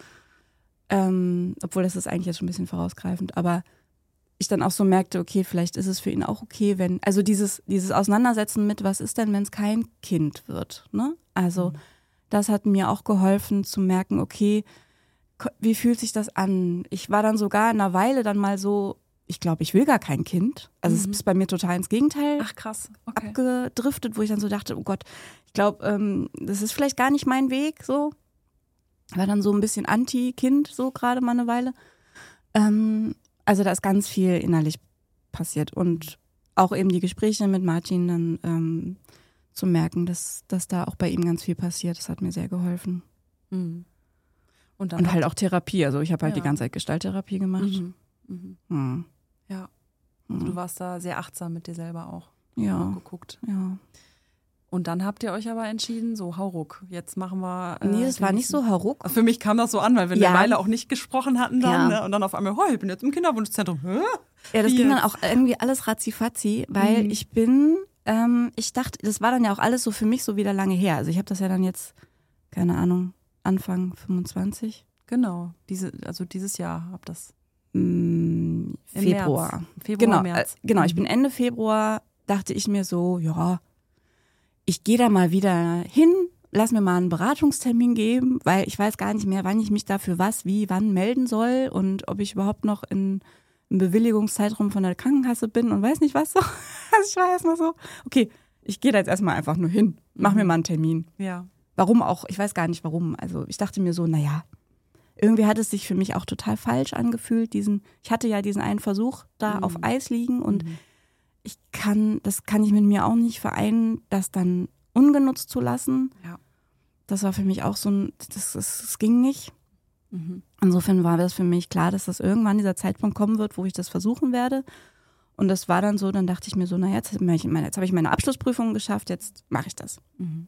obwohl das ist eigentlich jetzt schon ein bisschen vorausgreifend, aber ich dann auch so merkte, okay, vielleicht ist es für ihn auch okay, wenn, also dieses Auseinandersetzen mit, was ist denn, wenn es kein Kind wird, ne? Also das hat mir auch geholfen zu merken, okay, wie fühlt sich das an? Ich war dann sogar in einer Weile dann mal so, ich glaube, ich will gar kein Kind. Also es ist bei mir total ins Gegenteil abgedriftet, wo ich dann so dachte, oh Gott, ich glaube, das ist vielleicht gar nicht mein Weg, so. War dann so ein bisschen Anti-Kind, so gerade mal eine Weile. Also da ist ganz viel innerlich passiert und auch eben die Gespräche mit Martin dann zu merken, dass da auch bei ihm ganz viel passiert. Das hat mir sehr geholfen. Und halt auch Therapie. Also ich habe halt die ganze Zeit Gestalttherapie gemacht. Ja. Also du warst da sehr achtsam mit dir selber auch. Ja. Auch geguckt. Ja. Und dann habt ihr euch aber entschieden, so hauruck, jetzt machen wir... nee, das war nicht so hauruck. Für mich kam das so an, weil wir eine Weile auch nicht gesprochen hatten dann. Ne? Und dann auf einmal, ich bin jetzt im Kinderwunschzentrum. Ja, das ging dann auch irgendwie alles ratzifatzi, weil ich dachte, das war dann ja auch alles so für mich so wieder lange her. Also ich habe das ja dann jetzt, keine Ahnung, Anfang 25. Genau, dieses Jahr hab das. Februar. März. Genau, ich bin Ende Februar, dachte ich mir so, ja, ich gehe da mal wieder hin, lass mir mal einen Beratungstermin geben, weil ich weiß gar nicht mehr, wann ich mich dafür wann melden soll und ob ich überhaupt noch im Bewilligungszeitraum von der Krankenkasse bin und weiß nicht was so. Also ich war erstmal so, okay, ich gehe da jetzt erstmal einfach nur hin, mach mir mal einen Termin. Ja. Warum auch? Ich weiß gar nicht warum. Also ich dachte mir so, naja, irgendwie hat es sich für mich auch total falsch angefühlt. Ich hatte ja diesen einen Versuch da auf Eis liegen und das kann ich mit mir auch nicht vereinen, das dann ungenutzt zu lassen. Ja. Das war für mich auch so das ging nicht. Insofern war das für mich klar, dass das irgendwann dieser Zeitpunkt kommen wird, wo ich das versuchen werde. Und das war dann so, dann dachte ich mir so, naja, jetzt habe ich meine Abschlussprüfung geschafft, jetzt mache ich das.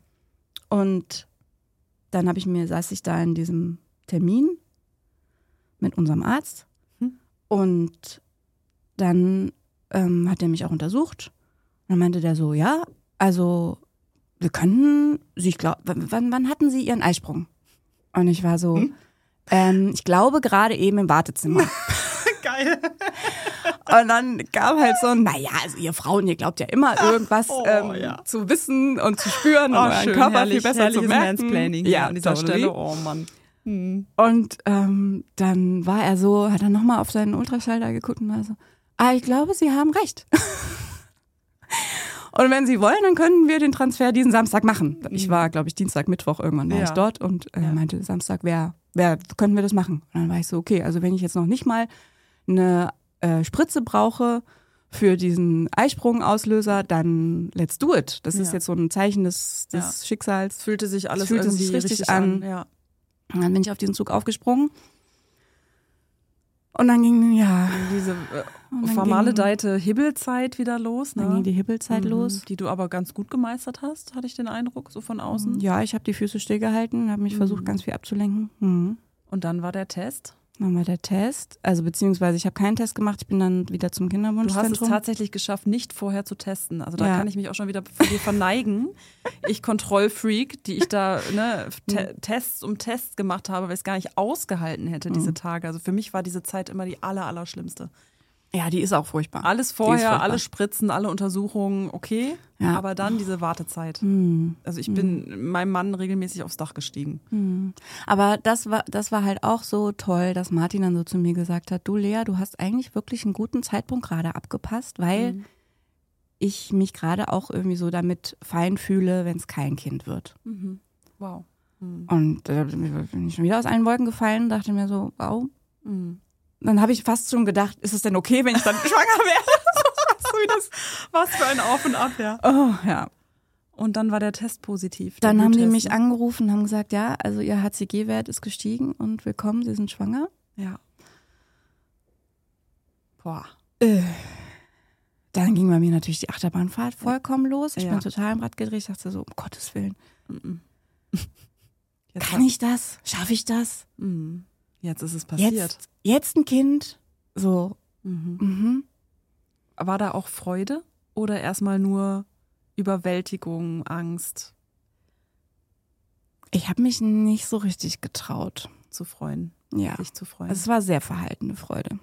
Und dann saß ich da in diesem Termin mit unserem Arzt und dann hat er mich auch untersucht. Und dann meinte der so, ja, also wir könnten, wann hatten Sie Ihren Eisprung? Und ich war so, ich glaube gerade eben im Wartezimmer. Geil. Und dann kam halt so, naja, also ihr Frauen, ihr glaubt ja immer irgendwas zu wissen und zu spüren und euren Körper viel besser zu merken. Mansplaining an dieser Stelle. Oh Mann. Und dann war er so, hat er nochmal auf seinen Ultraschall da geguckt und war so, ich glaube, Sie haben recht. Und wenn Sie wollen, dann können wir den Transfer diesen Samstag machen. Ich war, glaube ich, Dienstag, Mittwoch irgendwann war ich dort und meinte, Samstag, könnten wir das machen? Und dann war ich so, okay, also wenn ich jetzt noch nicht mal eine Spritze brauche für diesen Eisprung-Auslöser, dann let's do it. Das ist jetzt so ein Zeichen des Schicksals. Fühlte sich alles fühlte irgendwie sich richtig an. Ja. Und dann bin ich auf diesen Zug aufgesprungen. Und dann ging, diese vermaledeite Hibbelzeit wieder los, ne? Dann ging die Hibbelzeit los. Die du aber ganz gut gemeistert hast, hatte ich den Eindruck, so von außen. Ja, ich habe die Füße stillgehalten, habe mich versucht, ganz viel abzulenken. Und dann war der Test? Dann war der Test, also beziehungsweise ich habe keinen Test gemacht, ich bin dann wieder zum Kinderwunschzentrum. Du hast es tatsächlich geschafft, nicht vorher zu testen. Also da kann ich mich auch schon wieder vor dir verneigen. Ich Kontrollfreak, die ich da Tests um Tests gemacht habe, weil ich es gar nicht ausgehalten hätte, diese Tage. Also für mich war diese Zeit immer die allerschlimmste. Ja, die ist auch furchtbar. Alles vorher, alle Spritzen, alle Untersuchungen, okay, aber dann diese Wartezeit. Also ich bin mit meinem Mann regelmäßig aufs Dach gestiegen. Aber das war halt auch so toll, dass Martin dann so zu mir gesagt hat, du Lea, du hast eigentlich wirklich einen guten Zeitpunkt gerade abgepasst, weil ich mich gerade auch irgendwie so damit fein fühle, wenn es kein Kind wird. Wow. Und da bin ich schon wieder aus allen Wolken gefallen, dachte mir so, wow. Dann habe ich fast schon gedacht, ist es denn okay, wenn ich dann schwanger werde? Was für ein Auf und Ab, ja. Oh, ja. Und dann war der Test positiv. Dann haben die mich angerufen und haben gesagt, ja, also ihr HCG-Wert ist gestiegen und willkommen, Sie sind schwanger. Ja. Boah. Dann ging bei mir natürlich die Achterbahnfahrt vollkommen los. Ich bin total im Rad gedreht. Ich dachte so, um Gottes Willen. Kann ich das? Schaffe ich das? Jetzt ist es passiert. Jetzt ein Kind? So. War da auch Freude oder erstmal nur Überwältigung, Angst? Ich habe mich nicht so richtig getraut. Zu freuen. Ja. Sich zu freuen. Es war sehr verhaltene Freude.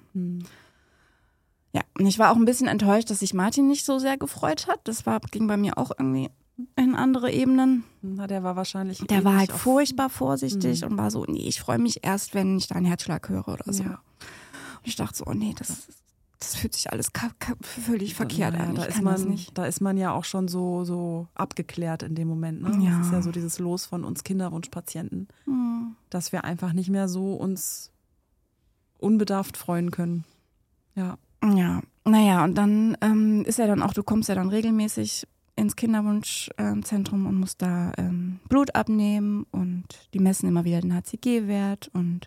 Ja, und ich war auch ein bisschen enttäuscht, dass sich Martin nicht so sehr gefreut hat. Ging bei mir auch irgendwie in andere Ebenen. Na, der war wahrscheinlich. Der war halt furchtbar vorsichtig und war so, nee, ich freue mich erst, wenn ich deinen Herzschlag höre oder so. Ja. Und ich dachte so, oh nee, das fühlt sich alles völlig verkehrt an. Da ist man ja auch schon so abgeklärt in dem Moment. Ne? Ja. Das ist ja so dieses Los von uns Kinderwunschpatienten, dass wir einfach nicht mehr so uns unbedarft freuen können. Ja. Ja, naja, und dann ist ja dann auch, du kommst ja dann regelmäßig ins Kinderwunschzentrum und musst da Blut abnehmen und die messen immer wieder den HCG-Wert und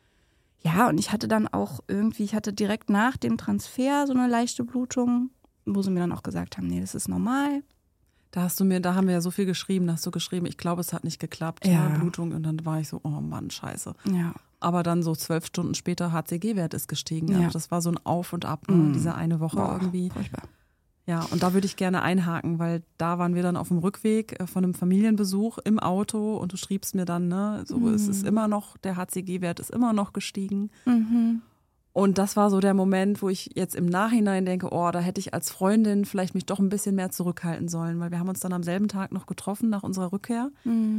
ja, und ich hatte dann auch ich hatte direkt nach dem Transfer so eine leichte Blutung, wo sie mir dann auch gesagt haben, nee, das ist normal. Da haben wir ja so viel geschrieben, hast du geschrieben, ich glaube, es hat nicht geklappt, Blutung und dann war ich so, oh Mann, scheiße. Ja. Aber dann so 12 Stunden später, HCG-Wert ist gestiegen. Ja. Also das war so ein Auf und Ab, ne? Diese eine Woche irgendwie. Furchtbar. Ja, und da würde ich gerne einhaken, weil da waren wir dann auf dem Rückweg von einem Familienbesuch im Auto und du schriebst mir dann, ne, so es ist immer noch, der HCG-Wert ist immer noch gestiegen. Und das war so der Moment, wo ich jetzt im Nachhinein denke, oh, da hätte ich als Freundin vielleicht mich doch ein bisschen mehr zurückhalten sollen, weil wir haben uns dann am selben Tag noch getroffen nach unserer Rückkehr,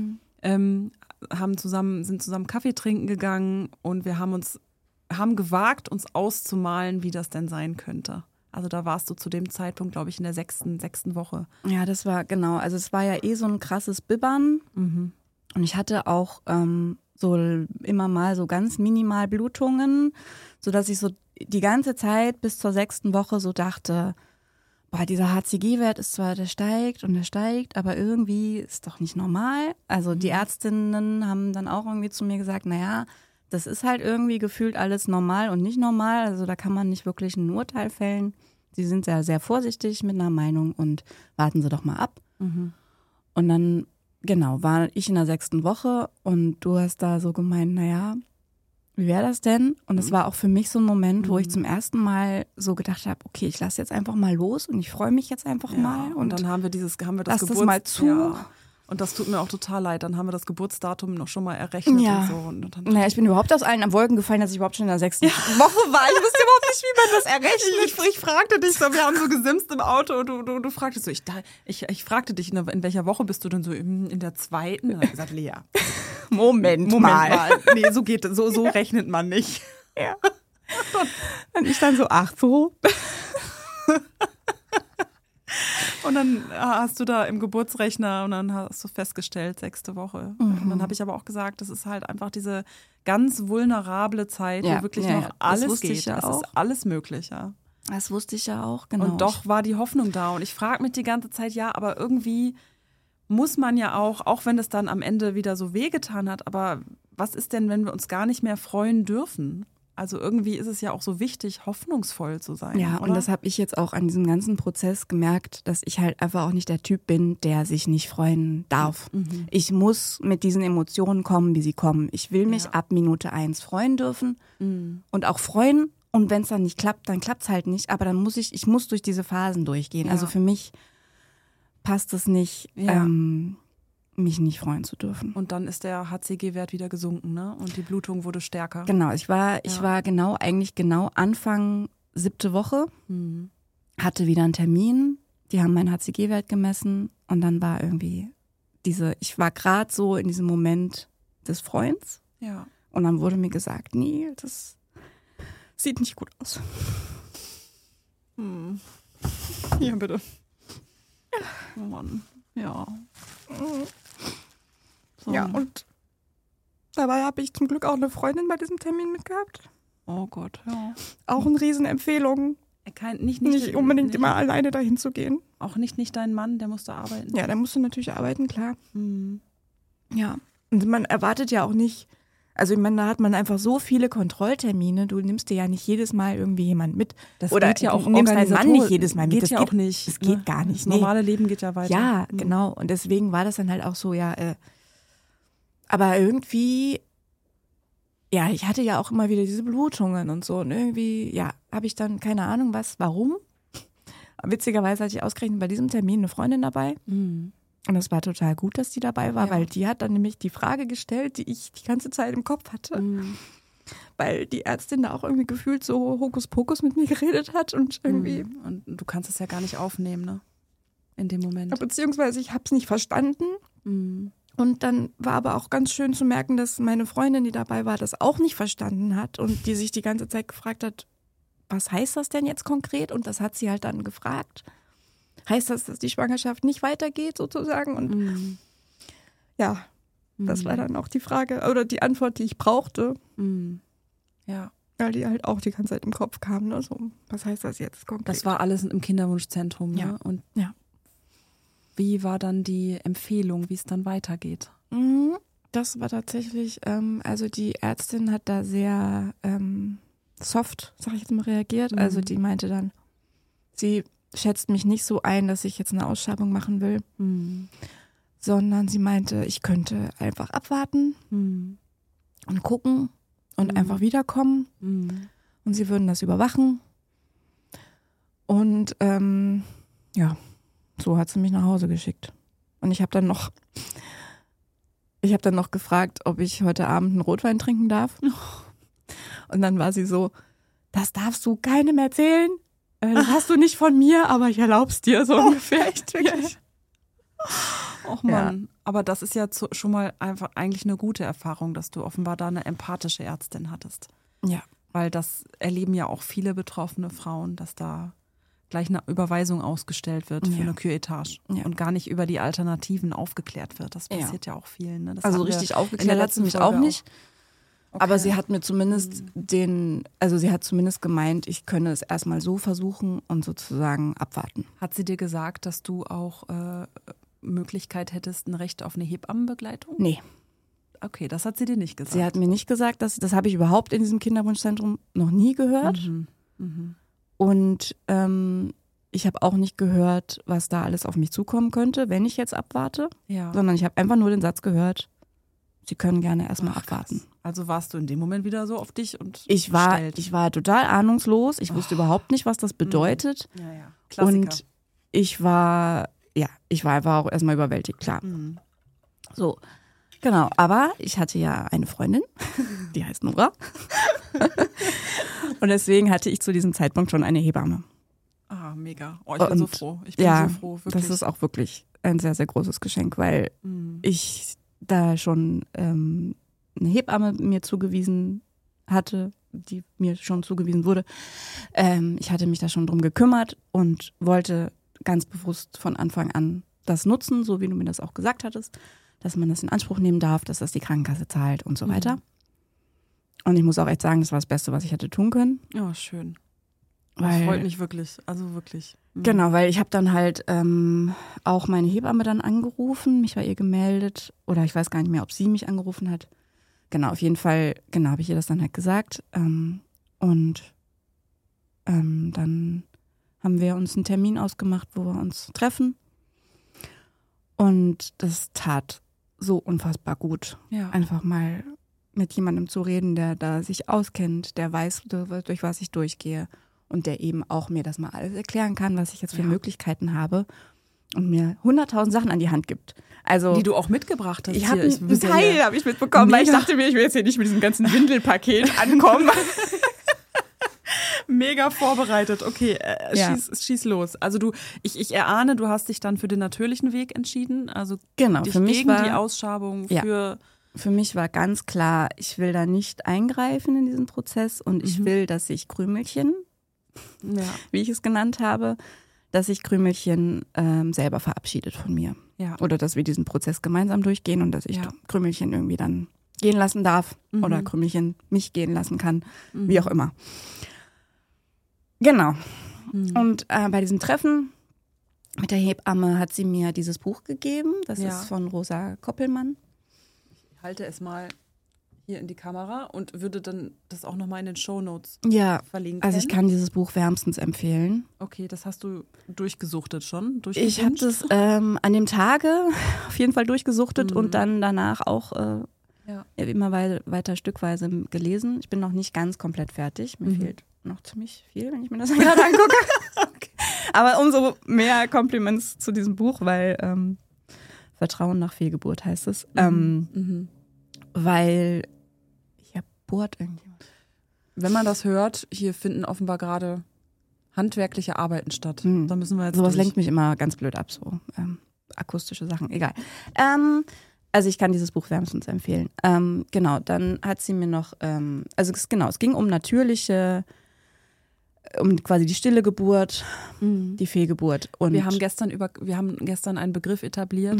sind zusammen Kaffee trinken gegangen und wir haben gewagt, uns auszumalen, wie das denn sein könnte. Also da warst du zu dem Zeitpunkt, glaube ich, in der sechsten Woche. Ja, das war genau. Also es war ja so ein krasses Bibbern. Und ich hatte auch so immer mal so ganz minimal Blutungen, sodass ich so die ganze Zeit bis zur 6. Woche so dachte, boah, dieser HCG-Wert ist zwar, der steigt, aber irgendwie ist doch nicht normal. Also die Ärztinnen haben dann auch irgendwie zu mir gesagt, naja, das ist halt irgendwie gefühlt alles normal und nicht normal. Also da kann man nicht wirklich ein Urteil fällen. Sie sind ja sehr vorsichtig mit einer Meinung und warten Sie doch mal ab. Und dann, genau, war ich in der 6. Woche und du hast da so gemeint, naja, wie wäre das denn? Und es war auch für mich so ein Moment, wo ich zum ersten Mal so gedacht habe, okay, ich lasse jetzt einfach mal los und ich freue mich jetzt einfach mal. Und dann haben wir das mal zu. Ja. Und das tut mir auch total leid. Dann haben wir das Geburtsdatum noch schon mal errechnet und so. Und dann naja, ich bin überhaupt aus allen Wolken gefallen, dass ich überhaupt schon in der 6. Woche war. Ich wusste überhaupt nicht, wie man das errechnet. Ich fragte dich so, wir haben so gesimst im Auto und du fragtest so, ich fragte dich, in welcher Woche bist du denn so in der 2.? Und dann habe ich gesagt, Lea. Moment mal. Nee, so rechnet man nicht. Ja. Und ich dann so, ach so. Und dann hast du da im Geburtsrechner und dann hast du festgestellt, 6. Woche. Und dann habe ich aber auch gesagt, das ist halt einfach diese ganz vulnerable Zeit, wo wirklich noch alles geht. Ja, es ist alles möglich, ja. Das wusste ich ja auch, genau. Und doch war die Hoffnung da. Und ich frage mich die ganze Zeit, ja, aber irgendwie muss man ja auch wenn es dann am Ende wieder so wehgetan hat, aber was ist denn, wenn wir uns gar nicht mehr freuen dürfen? Also irgendwie ist es ja auch so wichtig, hoffnungsvoll zu sein. Ja, oder? und das habe ich jetzt auch an diesem ganzen Prozess gemerkt, dass ich halt einfach auch nicht der Typ bin, der sich nicht freuen darf. Ich muss mit diesen Emotionen kommen, wie sie kommen. Ich will mich ab Minute 1 freuen dürfen und auch freuen. Und wenn es dann nicht klappt, dann klappt es halt nicht. Aber dann muss ich muss durch diese Phasen durchgehen. Ja. Also für mich passt es nicht, mich nicht freuen zu dürfen. Und dann ist der HCG-Wert wieder gesunken, ne? Und die Blutung wurde stärker. Genau, ich war eigentlich genau Anfang 7. Woche, hatte wieder einen Termin, die haben meinen HCG-Wert gemessen und dann war irgendwie ich war gerade so in diesem Moment des Freuens Ja. und dann wurde mir gesagt, nee, das sieht nicht gut aus. Hier, bitte. Oh Mann, ja. So. Ja, und dabei habe ich zum Glück auch eine Freundin bei diesem Termin mitgehabt. Oh Gott, ja. Auch eine Riesenempfehlung, nicht unbedingt immer alleine dahin zu gehen. Auch nicht dein Mann, der musste arbeiten. Ja, der musste natürlich arbeiten, klar. Ja, und man erwartet ja auch nicht, also ich meine, da hat man einfach so viele Kontrolltermine, du nimmst dir ja nicht jedes Mal irgendwie jemand mit. Das Oder geht ja auch du nimmst deinen Mann nicht jedes Mal mit. Geht Das ja auch nicht. Das geht gar nicht. Das normale Leben geht ja weiter. Ja, genau. Und deswegen war das dann halt auch so, aber irgendwie, ja, ich hatte ja auch immer wieder diese Blutungen und so. Und irgendwie, ja, habe ich dann keine Ahnung warum. Witzigerweise hatte ich ausgerechnet bei diesem Termin eine Freundin dabei. Und das war total gut, dass die dabei war, weil die hat dann nämlich die Frage gestellt, die ich die ganze Zeit im Kopf hatte. Weil die Ärztin da auch irgendwie gefühlt so Hokuspokus mit mir geredet hat und irgendwie. Und du kannst es ja gar nicht aufnehmen, ne? In dem Moment. Beziehungsweise ich habe es nicht verstanden. Und dann war aber auch ganz schön zu merken, dass meine Freundin, die dabei war, das auch nicht verstanden hat und die sich die ganze Zeit gefragt hat, was heißt das denn jetzt konkret? Und das hat sie halt dann gefragt. Heißt das, dass die Schwangerschaft nicht weitergeht sozusagen? Und ja, das war dann auch die Frage oder die Antwort, die ich brauchte. Ja. Weil die halt auch die ganze Zeit im Kopf kam. Ne? So, was heißt das jetzt konkret? Das war alles im Kinderwunschzentrum. Ne? Ja. Und ja. Wie war dann die Empfehlung, wie es dann weitergeht? Das war tatsächlich, also die Ärztin hat da sehr soft, sag ich jetzt mal, reagiert. Also die meinte dann, sie schätzt mich nicht so ein, dass ich jetzt eine Ausschabung machen will, sondern sie meinte, ich könnte einfach abwarten und gucken und einfach wiederkommen und sie würden das überwachen. Und ja, so hat sie mich nach Hause geschickt. Und ich habe dann noch gefragt, ob ich heute Abend einen Rotwein trinken darf. Und dann war sie so, das darfst du keinem erzählen. Das hast du nicht von mir, aber ich erlaub's dir, so ungefähr. Echt, wirklich. Och Mann, aber das ist ja schon mal einfach eigentlich eine gute Erfahrung, dass du offenbar da eine empathische Ärztin hattest. Ja. Weil das erleben ja auch viele betroffene Frauen, dass da gleich eine Überweisung ausgestellt wird für eine Curettage und gar nicht über die Alternativen aufgeklärt wird. Das passiert ja auch vielen. Ne? Also richtig aufgeklärt hat sie mich auch nicht. Okay. Aber sie hat mir zumindest sie hat zumindest gemeint, ich könne es erstmal so versuchen und sozusagen abwarten. Hat sie dir gesagt, dass du auch Möglichkeit hättest, ein Recht auf eine Hebammenbegleitung? Nee. Okay, das hat sie dir nicht gesagt. Sie hat mir nicht gesagt, das habe ich überhaupt in diesem Kinderwunschzentrum noch nie gehört. Und ich habe auch nicht gehört, was da alles auf mich zukommen könnte, wenn ich jetzt abwarte. Ja. Sondern ich habe einfach nur den Satz gehört, Sie können gerne erstmal abwarten. Krass. Also warst du in dem Moment wieder so auf dich und ich war total ahnungslos. Ich wusste überhaupt nicht, was das bedeutet. Ja. Klassiker. Und ich war einfach auch erstmal überwältigt, klar. So, genau. Aber ich hatte ja eine Freundin, die heißt Nora. Und deswegen hatte ich zu diesem Zeitpunkt schon eine Hebamme. Ah, mega. Oh, ich bin so froh. Ich bin so froh, wirklich. Das ist auch wirklich ein sehr, sehr großes Geschenk, weil ich da schon eine Hebamme mir zugewiesen hatte, die mir schon zugewiesen wurde. Ich hatte mich da schon drum gekümmert und wollte ganz bewusst von Anfang an das nutzen, so wie du mir das auch gesagt hattest, dass man das in Anspruch nehmen darf, dass das die Krankenkasse zahlt und so weiter. Und ich muss auch echt sagen, das war das Beste, was ich hätte tun können. Ja, schön. Weil, das freut mich wirklich, also wirklich. Genau, weil ich habe dann halt auch meine Hebamme dann angerufen, mich bei ihr gemeldet oder ich weiß gar nicht mehr, ob sie mich angerufen hat. Genau, auf jeden Fall, genau, habe ich ihr das dann halt gesagt. Und dann haben wir uns einen Termin ausgemacht, wo wir uns treffen. Und das tat so unfassbar gut. Ja. Einfach mal mit jemandem zu reden, der da sich auskennt, der weiß, durch was ich durchgehe und der eben auch mir das mal alles erklären kann, was ich jetzt für Möglichkeiten habe und mir 100.000 Sachen an die Hand gibt. Also, die du auch mitgebracht hast. Ich habe einen Teil habe ich mitbekommen, weil ich dachte mir, ich will jetzt hier nicht mit diesem ganzen Windelpaket ankommen. Mega vorbereitet. Okay, schieß los. Also ich erahne, du hast dich dann für den natürlichen Weg entschieden. Also genau, dich für mich gegen war die Ausschabung Für mich war ganz klar, ich will da nicht eingreifen in diesen Prozess und ich will, dass sich Krümelchen, wie ich es genannt habe, dass sich Krümelchen selber verabschiedet von mir. Ja. Oder dass wir diesen Prozess gemeinsam durchgehen und dass ich Krümelchen irgendwie dann gehen lassen darf oder Krümelchen mich gehen lassen kann, wie auch immer. Genau. Und bei diesem Treffen mit der Hebamme hat sie mir dieses Buch gegeben. Das ist von Rosa Koppelmann. Ich halte es mal hier in die Kamera und würde dann das auch nochmal in den Shownotes verlinken. Also ich kann dieses Buch wärmstens empfehlen. Okay, das hast du durchgesuchtet schon? Ich habe das an dem Tage auf jeden Fall durchgesuchtet und dann danach auch immer weiter stückweise gelesen. Ich bin noch nicht ganz komplett fertig. Mir fehlt noch ziemlich viel, wenn ich mir das gerade angucke. Okay. Aber umso mehr Compliments zu diesem Buch, weil Vertrauen nach Fehlgeburt heißt es. Weil hier bohrt irgendjemand. Wenn man das hört, hier finden offenbar gerade handwerkliche Arbeiten statt. Da müssen wir jetzt sowas lenkt mich immer ganz blöd ab, so akustische Sachen, egal. Also ich kann dieses Buch wärmstens empfehlen. Genau, dann hat sie mir noch, es ging um quasi die stille Geburt, die Fehlgeburt. Und wir haben gestern einen Begriff etabliert,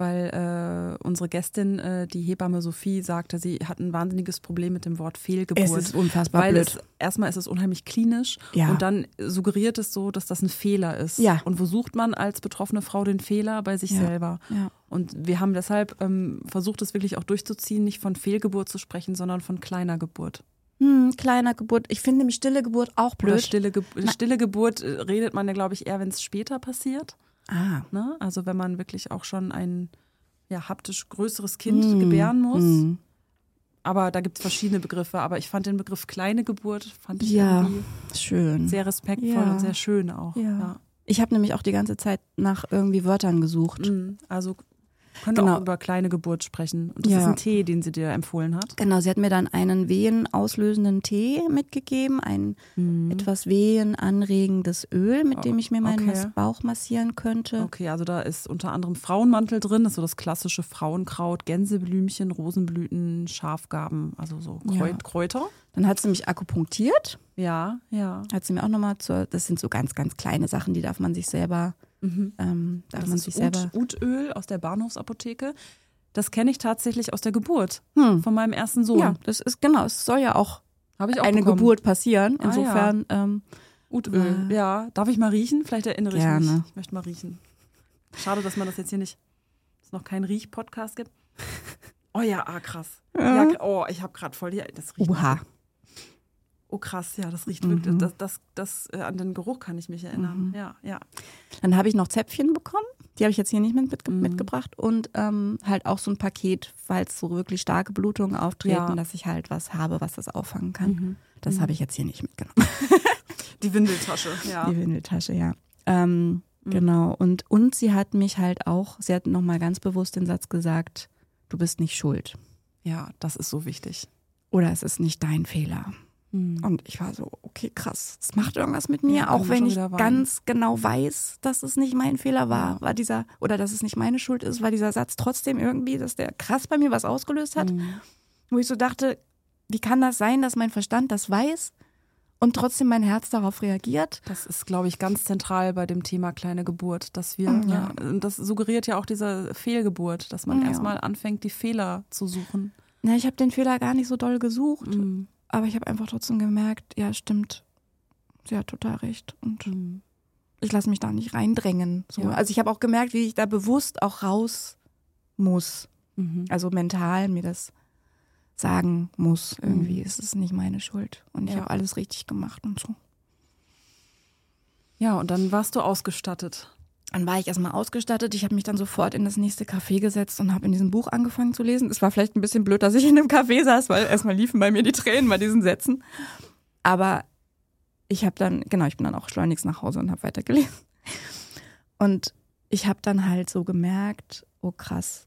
weil unsere Gästin, die Hebamme Sophie, sagte, sie hat ein wahnsinniges Problem mit dem Wort Fehlgeburt. Es ist unfassbar blöd. Erstmal ist es unheimlich klinisch und dann suggeriert es so, dass das ein Fehler ist. Ja. Und wo sucht man als betroffene Frau den Fehler? Bei sich selber. Ja. Und wir haben deshalb versucht, es wirklich auch durchzuziehen, nicht von Fehlgeburt zu sprechen, sondern von kleiner Geburt. Kleiner Geburt. Ich finde nämlich stille Geburt auch blöd. Oder stille Geburt redet man ja, glaube ich, eher, wenn es später passiert. Ne? Also wenn man wirklich auch schon ein haptisch größeres Kind gebären muss. Aber da gibt es verschiedene Begriffe. Aber ich fand den Begriff kleine Geburt, irgendwie schön. Sehr respektvoll und sehr schön auch. Ja. Ich habe nämlich auch die ganze Zeit nach irgendwie Wörtern gesucht. Also können wir auch über kleine Geburt sprechen. Und das ist ein Tee, den sie dir empfohlen hat. Genau, sie hat mir dann einen wehenauslösenden Tee mitgegeben, ein etwas wehenanregendes Öl, mit dem ich mir meinen Bauch massieren könnte. Okay, also da ist unter anderem Frauenmantel drin, das ist so das klassische Frauenkraut, Gänseblümchen, Rosenblüten, Schafgarben, also so Kräuter. Dann hat sie mich akupunktiert. Ja. Hat sie mir auch nochmal das sind so ganz, ganz kleine Sachen, die darf man sich selber das ist Utöl aus der Bahnhofsapotheke. Das kenne ich tatsächlich aus der Geburt von meinem ersten Sohn. Ja, das ist es soll ja auch, eine bekommen. Geburt passieren. Insofern Utöl. Darf ich mal riechen? Vielleicht erinnere ich mich. Gerne. Ich möchte mal riechen. Schade, dass man das jetzt hier nicht, dass es noch keinen Riech-Podcast gibt. Oh ja, krass. Ja, ich habe gerade voll das riecht. Oha. Oh krass, ja, das riecht wirklich, das an den Geruch kann ich mich erinnern. Ja. Dann habe ich noch Zäpfchen bekommen, die habe ich jetzt hier nicht mitgebracht und halt auch so ein Paket, falls so wirklich starke Blutungen auftreten, dass ich halt was habe, was das auffangen kann. Das habe ich jetzt hier nicht mitgenommen. Die Windeltasche, ja. Die Windeltasche, ja. Genau, und sie hat mich halt auch, sie hat nochmal ganz bewusst den Satz gesagt, du bist nicht schuld. Ja, das ist so wichtig. Oder es ist nicht dein Fehler. Und ich war so, okay, krass, es macht irgendwas mit mir, auch wenn ich ganz genau weiß, dass es nicht mein Fehler war, oder dass es nicht meine Schuld ist, war dieser Satz trotzdem irgendwie, dass der krass bei mir was ausgelöst hat, wo ich so dachte, wie kann das sein, dass mein Verstand das weiß und trotzdem mein Herz darauf reagiert? Das ist, glaube ich, ganz zentral bei dem Thema kleine Geburt, dass wir, das suggeriert ja auch diese Fehlgeburt, dass man erstmal anfängt, die Fehler zu suchen. Ja, ich habe den Fehler gar nicht so doll gesucht. Aber ich habe einfach trotzdem gemerkt, ja, stimmt, sie hat total recht. Und ich lasse mich da nicht reindrängen. So. Ja. Also ich habe auch gemerkt, wie ich da bewusst auch raus muss. Also mental mir das sagen muss, irgendwie ist es nicht meine Schuld und ich Ja. habe alles richtig gemacht und so. Ja, und dann warst du ausgestattet. Dann war ich erstmal ausgestattet. Ich habe mich dann sofort in das nächste Café gesetzt und habe in diesem Buch angefangen zu lesen. Es war vielleicht ein bisschen blöd, dass ich in einem Café saß, weil erstmal liefen bei mir die Tränen bei diesen Sätzen. Aber ich habe dann, genau, ich bin dann auch schleunigst nach Hause und habe weitergelesen. Und ich habe dann halt so gemerkt, oh krass,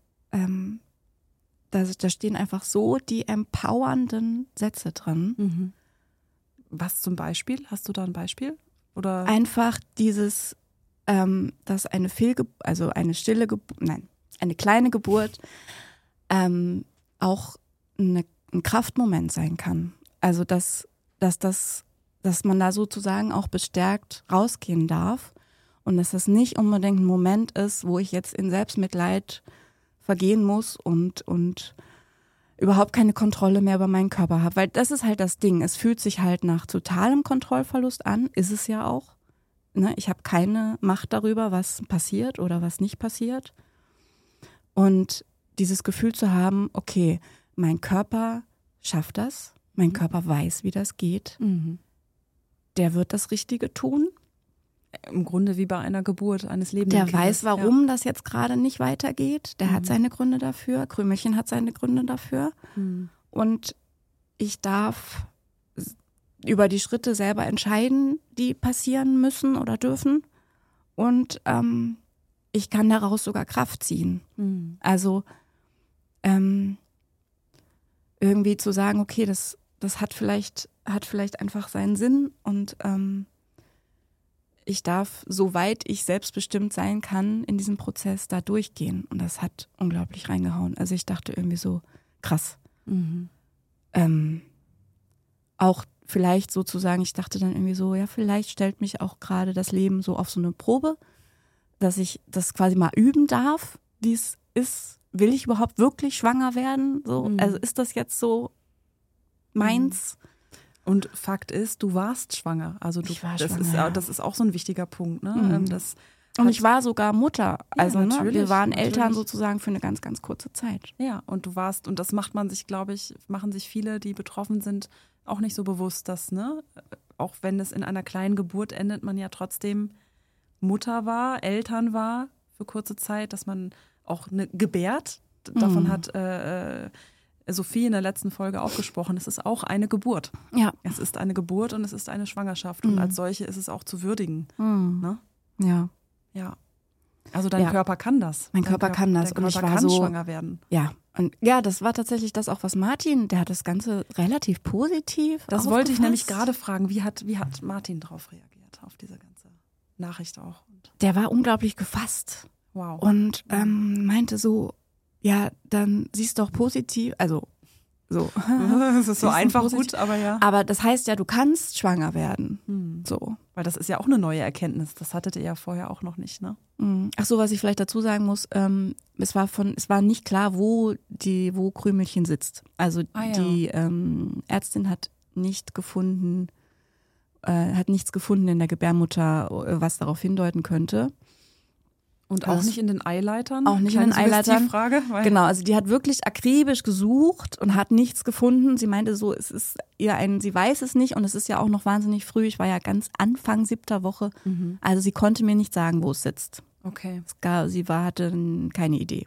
da stehen einfach so die empowernden Sätze drin. Was zum Beispiel? Hast du da ein Beispiel? Oder? Einfach dieses, dass eine eine kleine Geburt auch ein Kraftmoment sein kann. Also dass man da sozusagen auch bestärkt rausgehen darf und dass das nicht unbedingt ein Moment ist, wo ich jetzt in Selbstmitleid vergehen muss und überhaupt keine Kontrolle mehr über meinen Körper habe. Weil das ist halt das Ding. Es fühlt sich halt nach totalem Kontrollverlust an, ist es ja auch. Ne? Ich habe keine Macht darüber, was passiert oder was nicht passiert. Und dieses Gefühl zu haben, okay, mein Körper schafft das, mein Körper weiß, wie das geht, der wird das Richtige tun. Im Grunde wie bei einer Geburt eines lebenden Der Kindes. weiß, warum das jetzt gerade nicht weitergeht. Der hat seine Gründe dafür. Krümelchen hat seine Gründe dafür. Und ich darf über die Schritte selber entscheiden, die passieren müssen oder dürfen. Und ich kann daraus sogar Kraft ziehen. Also irgendwie zu sagen, okay, das hat vielleicht einfach seinen Sinn und ich darf, soweit ich selbstbestimmt sein kann, in diesem Prozess da durchgehen. Und das hat unglaublich reingehauen. Also ich dachte irgendwie so, krass. Auch vielleicht sozusagen, ich dachte dann irgendwie so, ja, vielleicht stellt mich auch gerade das Leben so auf so eine Probe, dass ich das quasi mal üben darf, wie es ist. Will ich überhaupt wirklich schwanger werden? So, also ist das jetzt so meins? Und Fakt ist, du warst schwanger. Also Ich war schwanger, ja. Das ist auch so ein wichtiger Punkt. Ne? Und ich war sogar Mutter. Also ne, natürlich, wir waren Eltern natürlich. sozusagen für eine ganz, ganz kurze Zeit. Ja, und du warst, und das machen sich viele, die betroffen sind, auch nicht so bewusst, dass, ne, auch wenn es in einer kleinen Geburt endet, man ja trotzdem Mutter war, Eltern war für kurze Zeit, dass man auch gebärt. Davon hat Sophie in der letzten Folge auch gesprochen. Es ist auch eine Geburt. Ja. Es ist eine Geburt und es ist eine Schwangerschaft. Und als solche ist es auch zu würdigen. Ne? Ja. Ja. Also dein Körper kann das. Mein Körper kann das. Dein Und Körper ich war kann so schwanger werden. Ja. Und ja, das war tatsächlich das auch, was Martin, der hat das Ganze relativ positiv Das wollte ich aufgefasst. nämlich gerade fragen. Wie hat Martin darauf reagiert, auf diese ganze Nachricht auch? Und Der war unglaublich gefasst. wow. Und meinte so, ja, dann siehst doch positiv, also so. Es ist so Siehst du einfach positiv? gut, aber ja. Aber das heißt ja, du kannst schwanger werden. So. Weil das ist ja auch eine neue Erkenntnis. Das hattet ihr ja vorher auch noch nicht, ne? Ach so, was ich vielleicht dazu sagen muss, es war nicht klar, wo Krümelchen sitzt. Also die Ärztin hat nichts gefunden in der Gebärmutter, was darauf hindeuten könnte. Und auch nicht in den Eileitern? Auch nicht in den Eileitern. Frage, Genau, also die hat wirklich akribisch gesucht und hat nichts gefunden. Sie meinte so, sie weiß es nicht und es ist ja auch noch wahnsinnig früh. Ich war ja ganz Anfang 7. Woche. Also sie konnte mir nicht sagen, wo es sitzt. Okay. Sie hatte keine Idee.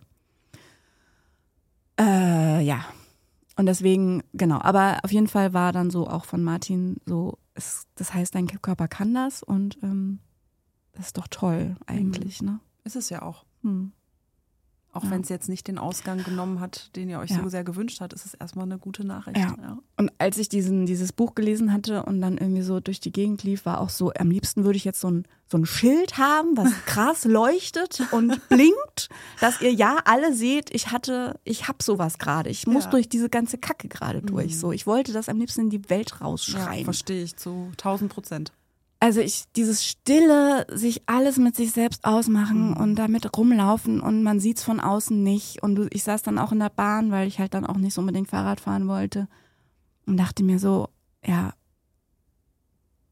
Ja. Und deswegen, genau. Aber auf jeden Fall war dann so auch von Martin so, das heißt, dein Körper kann das und das ist doch toll eigentlich, ne? Ist es ja auch. Auch wenn es jetzt nicht den Ausgang genommen hat, den ihr euch so sehr gewünscht habt, ist es erstmal eine gute Nachricht. Ja. Und als ich dieses Buch gelesen hatte und dann irgendwie so durch die Gegend lief, war auch so, am liebsten würde ich jetzt so ein Schild haben, was krass leuchtet und blinkt, dass ihr ja alle seht, ich habe sowas gerade. Ich muss durch diese ganze Kacke gerade durch. So, ich wollte das am liebsten in die Welt rausschreien. Ja, verstehe ich zu 1000%. Also dieses Stille, sich alles mit sich selbst ausmachen und damit rumlaufen und man sieht's von außen nicht. Und ich saß dann auch in der Bahn, weil ich halt dann auch nicht so unbedingt Fahrrad fahren wollte und dachte mir so, ja,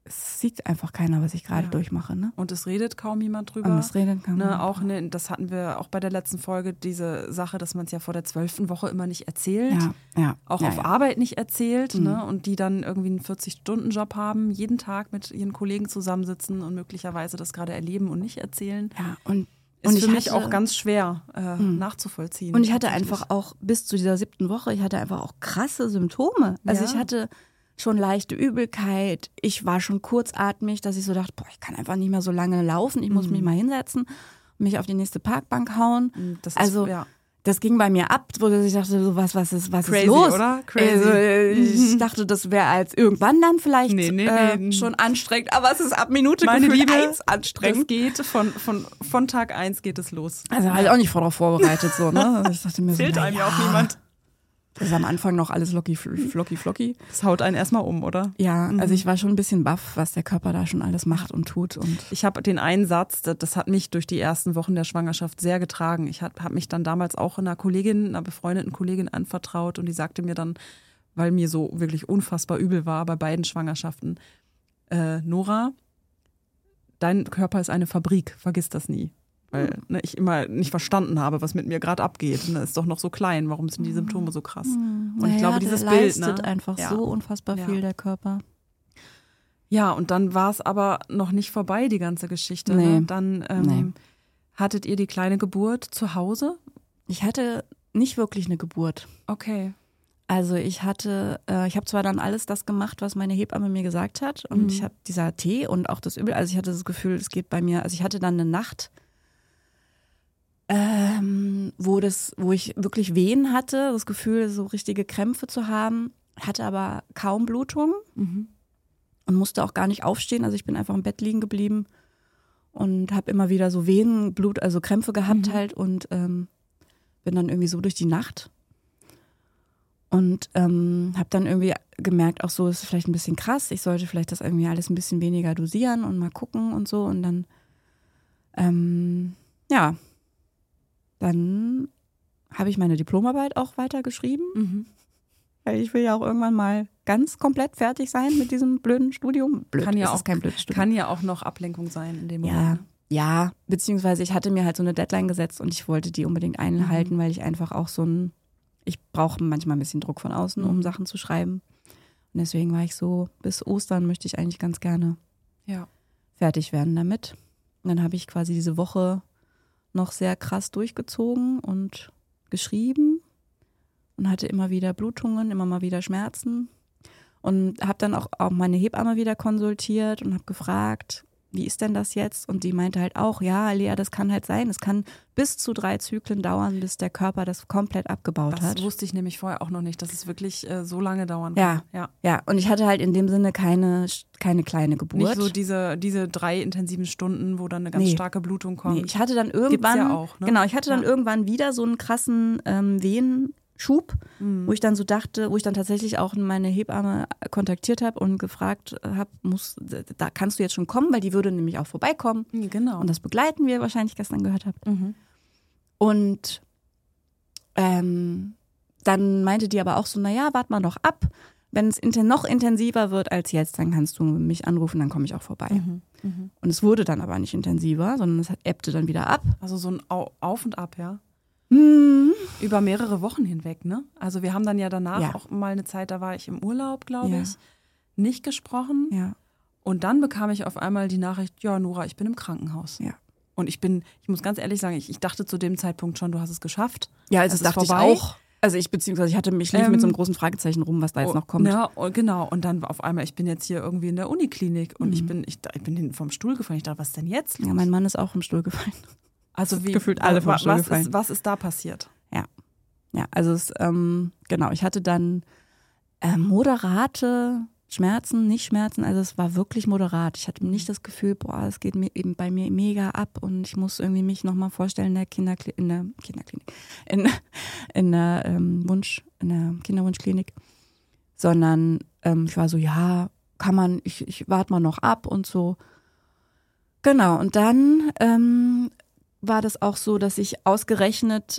es sieht einfach keiner, was ich gerade durchmache. Ne? Und es redet kaum jemand drüber. Und es redet kaum jemand. Das hatten wir auch bei der letzten Folge, diese Sache, dass man es ja vor der 12. Woche immer nicht erzählt. Auch auf Arbeit nicht erzählt. Ne? Und die dann irgendwie einen 40-Stunden-Job haben, jeden Tag mit ihren Kollegen zusammensitzen und möglicherweise das gerade erleben und nicht erzählen. Ja, und für mich auch ganz schwer nachzuvollziehen. Und ich hatte einfach auch bis zu dieser 7. Woche, ich hatte einfach auch krasse Symptome. Also ich hatte schon leichte Übelkeit. Ich war schon kurzatmig, dass ich so dachte, boah, ich kann einfach nicht mehr so lange laufen. Ich muss mich mal hinsetzen und mich auf die nächste Parkbank hauen. Das ging bei mir ab, wo ich dachte, so was ist crazy, los? Oder? Crazy. Ich dachte, das wäre als irgendwann dann vielleicht schon anstrengend, aber es ist ab Minute Meine Liebe, 1 anstrengend. Das geht von Tag 1 geht es los. Also war ich auch nicht darauf vorbereitet. So, ne? Ich dachte mir Zählt einem ja auch niemand. Das ist am Anfang noch alles flocky. Das haut einen erstmal um, oder? Ja, also ich war schon ein bisschen baff, was der Körper da schon alles macht und tut. Und ich habe den einen Satz, das hat mich durch die ersten Wochen der Schwangerschaft sehr getragen. Ich habe mich dann damals auch einer befreundeten Kollegin anvertraut und die sagte mir dann, weil mir so wirklich unfassbar übel war bei beiden Schwangerschaften, Nora, dein Körper ist eine Fabrik, vergiss das nie. Weil ich immer nicht verstanden habe, was mit mir gerade abgeht. Ne, ist doch noch so klein, warum sind die Symptome so krass? Und ich glaube, dieses der Bild leistet einfach so unfassbar viel, der Körper. Ja, und dann war es aber noch nicht vorbei, die ganze Geschichte. Nee. Ne? Dann hattet ihr die kleine Geburt zu Hause? Ich hatte nicht wirklich eine Geburt. Okay. Also ich habe zwar dann alles das gemacht, was meine Hebamme mir gesagt hat. Und ich habe dieser Tee und auch das Übel, also ich hatte das Gefühl, es geht bei mir, also ich hatte dann eine Nacht, wo ich wirklich Wehen hatte, das Gefühl, so richtige Krämpfe zu haben, hatte aber kaum Blutung und musste auch gar nicht aufstehen. Also ich bin einfach im Bett liegen geblieben und habe immer wieder so Wehen, also Krämpfe gehabt halt und bin dann irgendwie so durch die Nacht und habe dann irgendwie gemerkt, auch so ist es vielleicht ein bisschen krass, ich sollte vielleicht das irgendwie alles ein bisschen weniger dosieren und mal gucken und so und dann dann habe ich meine Diplomarbeit auch weitergeschrieben, weil ich will ja auch irgendwann mal ganz komplett fertig sein mit diesem blöden Studium. Blöd, kann ja auch kein blödes Studium. Kann ja auch noch Ablenkung sein in dem Moment. Ja, beziehungsweise ich hatte mir halt so eine Deadline gesetzt und ich wollte die unbedingt einhalten, weil ich einfach auch ich brauche manchmal ein bisschen Druck von außen, um Sachen zu schreiben. Und deswegen war ich so, bis Ostern möchte ich eigentlich ganz gerne fertig werden damit. Und dann habe ich quasi diese Woche noch sehr krass durchgezogen und geschrieben und hatte immer wieder Blutungen, immer mal wieder Schmerzen und habe dann auch meine Hebamme wieder konsultiert und habe gefragt, wie ist denn das jetzt? Und die meinte halt auch, ja, Lea, das kann halt sein. Es kann bis zu 3 Zyklen dauern, bis der Körper das komplett abgebaut hat. Das wusste ich nämlich vorher auch noch nicht, dass es wirklich so lange dauern kann. Ja. Und ich hatte halt in dem Sinne keine kleine Geburt. Nicht so diese 3 intensiven Stunden, wo dann eine ganz starke Blutung kommt. Nee, ich hatte dann irgendwann, ja auch, ne? Genau, ich hatte dann irgendwann wieder so einen krassen Wehenschub, wo ich dann so dachte, wo ich dann tatsächlich auch meine Hebamme kontaktiert habe und gefragt habe, da kannst du jetzt schon kommen, weil die würde nämlich auch vorbeikommen. Genau. Und das begleiten wir, wahrscheinlich gestern gehört habt. Und dann meinte die aber auch so, naja, warte mal noch ab. Wenn es noch intensiver wird als jetzt, dann kannst du mich anrufen, dann komme ich auch vorbei. Und es wurde dann aber nicht intensiver, sondern es ebbte dann wieder ab. Also so ein Auf und Ab, ja? Über mehrere Wochen hinweg, ne? Also wir haben dann ja danach auch mal eine Zeit, da war ich im Urlaub, glaube ich, nicht gesprochen. Ja. Und dann bekam ich auf einmal die Nachricht, ja, Nora, ich bin im Krankenhaus. Ja. Und ich muss ganz ehrlich sagen, ich dachte zu dem Zeitpunkt schon, du hast es geschafft. Ja, also das dachte vorbei. ich auch. Also ich lief mit so einem großen Fragezeichen rum, was da jetzt noch kommt. Ja, genau. Und dann auf einmal, ich bin jetzt hier irgendwie in der Uniklinik und ich bin hinten vom Stuhl gefallen. Ich dachte, was ist denn jetzt los? Ja, mein Mann ist auch vom Stuhl gefallen. Also wie gefühlt alle vom Stuhl gefallen. Was ist da passiert? Ja, also genau, ich hatte dann moderate Schmerzen, nicht Schmerzen, also es war wirklich moderat. Ich hatte nicht das Gefühl, es geht mir eben bei mir mega ab und ich muss irgendwie mich nochmal vorstellen in der Kinderklinik, in der Kinderwunschklinik, sondern ich war so, ja, kann man, ich warte mal noch ab und so. Genau, und dann war das auch so, dass ich ausgerechnet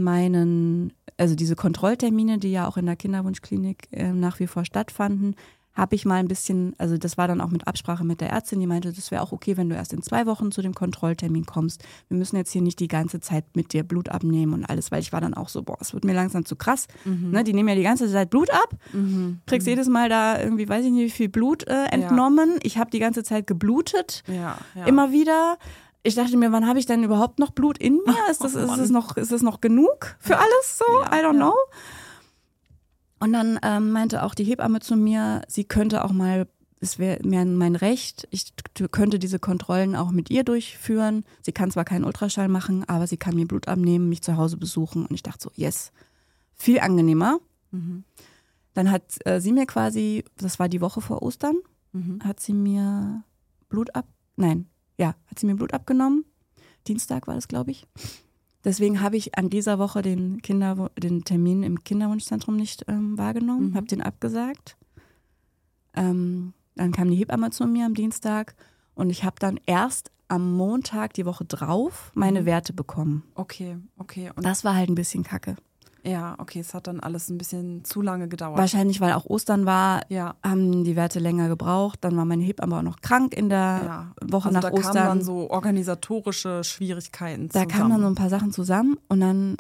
also diese Kontrolltermine, die ja auch in der Kinderwunschklinik nach wie vor stattfanden, habe ich mal ein bisschen, also das war dann auch mit Absprache mit der Ärztin, die meinte, das wäre auch okay, wenn du erst in 2 Wochen zu dem Kontrolltermin kommst. Wir müssen jetzt hier nicht die ganze Zeit mit dir Blut abnehmen und alles, weil ich war dann auch so, boah, es wird mir langsam zu krass. Ne, die nehmen ja die ganze Zeit Blut ab, kriegst jedes Mal da irgendwie, weiß ich nicht, wie viel Blut entnommen. Ja. Ich habe die ganze Zeit geblutet, immer wieder. Ich dachte mir, wann habe ich denn überhaupt noch Blut in mir? Ist das noch genug für alles so? I don't know. Und dann meinte auch die Hebamme zu mir, sie könnte auch mal, es wäre mir mein Recht, ich könnte diese Kontrollen auch mit ihr durchführen. Sie kann zwar keinen Ultraschall machen, aber sie kann mir Blut abnehmen, mich zu Hause besuchen. Und ich dachte so, yes, viel angenehmer. Dann hat sie mir quasi, das war die Woche vor Ostern, hat sie mir Blut abgenommen. Dienstag war das, glaube ich. Deswegen habe ich an dieser Woche den Termin im Kinderwunschzentrum nicht wahrgenommen, habe den abgesagt. Dann kam die Hebamme zu mir am Dienstag und ich habe dann erst am Montag die Woche drauf meine Werte bekommen. Okay. Und das war halt ein bisschen kacke. Ja, okay, es hat dann alles ein bisschen zu lange gedauert. Wahrscheinlich, weil auch Ostern war, haben die Werte länger gebraucht. Dann war meine Hebamme auch noch krank in der Woche nach Ostern. Da kamen dann so organisatorische Schwierigkeiten zusammen. Da kamen dann so ein paar Sachen zusammen und dann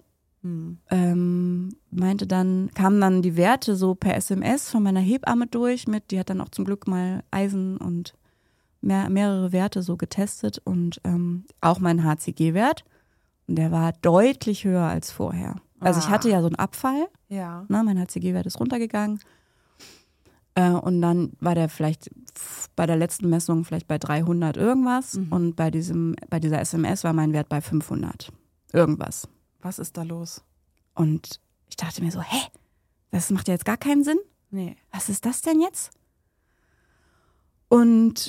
kamen dann die Werte so per SMS von meiner Hebamme durch die hat dann auch zum Glück mal Eisen und mehrere Werte so getestet und auch mein HCG-Wert. Und der war deutlich höher als vorher. Also ich hatte ja so einen Abfall, mein HCG-Wert ist runtergegangen und dann war der vielleicht bei der letzten Messung vielleicht bei 300 irgendwas und bei dieser SMS war mein Wert bei 500 irgendwas. Was ist da los? Und ich dachte mir so, das macht ja jetzt gar keinen Sinn. Nee. Was ist das denn jetzt? Und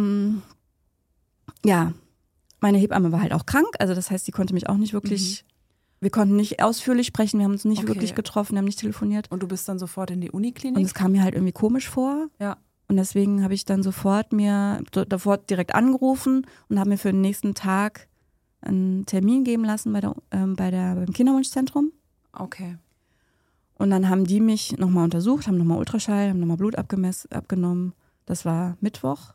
meine Hebamme war halt auch krank, also das heißt, sie konnte mich auch nicht wirklich, wir konnten nicht ausführlich sprechen, wir haben uns nicht wirklich getroffen, wir haben nicht telefoniert. Und du bist dann sofort in die Uniklinik? Und es kam mir halt irgendwie komisch vor. Ja. Und deswegen habe ich dann sofort direkt angerufen und habe mir für den nächsten Tag einen Termin geben lassen beim Kinderwunschzentrum. Okay. Und dann haben die mich nochmal untersucht, haben nochmal Ultraschall, haben nochmal Blut abgenommen. Das war Mittwoch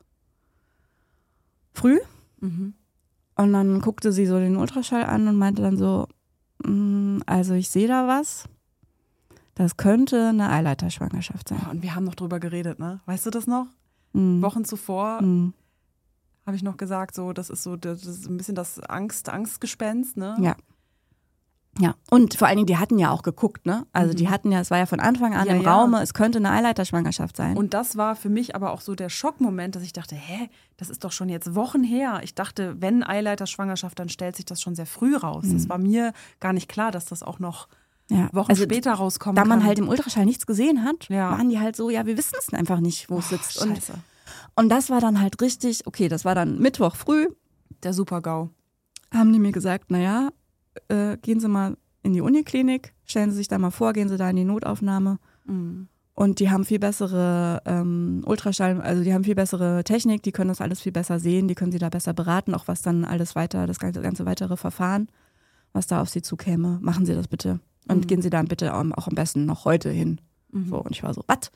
früh. Und dann guckte sie so den Ultraschall an und meinte dann so, also ich sehe da was. Das könnte eine Eileiterschwangerschaft sein. Oh, und wir haben noch drüber geredet, ne? Weißt du das noch? Wochen zuvor habe ich noch gesagt, so das ist ein bisschen das Angstgespenst, ne? Ja. Ja, und vor allen Dingen, die hatten ja auch geguckt, ne? Also die hatten ja, es war ja von Anfang an im Raume, es könnte eine Eileiterschwangerschaft sein. Und das war für mich aber auch so der Schockmoment, dass ich dachte, das ist doch schon jetzt Wochen her. Ich dachte, wenn Eileiterschwangerschaft, dann stellt sich das schon sehr früh raus. Das war mir gar nicht klar, dass das auch noch Wochen später rauskommen kann. Da man halt im Ultraschall nichts gesehen hat, waren die halt so, wir wissen es einfach nicht, wo es sitzt. Scheiße. Und das war dann halt richtig, okay, das war dann Mittwoch früh. Der Super-GAU. Haben die mir gesagt, gehen Sie mal in die Uniklinik, stellen Sie sich da mal vor, gehen Sie da in die Notaufnahme. Und die haben viel bessere Ultraschall, also die haben viel bessere Technik, die können das alles viel besser sehen, die können Sie da besser beraten, auch was dann alles weiter, das ganze weitere Verfahren, was da auf Sie zukäme. Machen Sie das bitte. Und gehen Sie dann bitte auch am besten noch heute hin. So, und ich war so, was?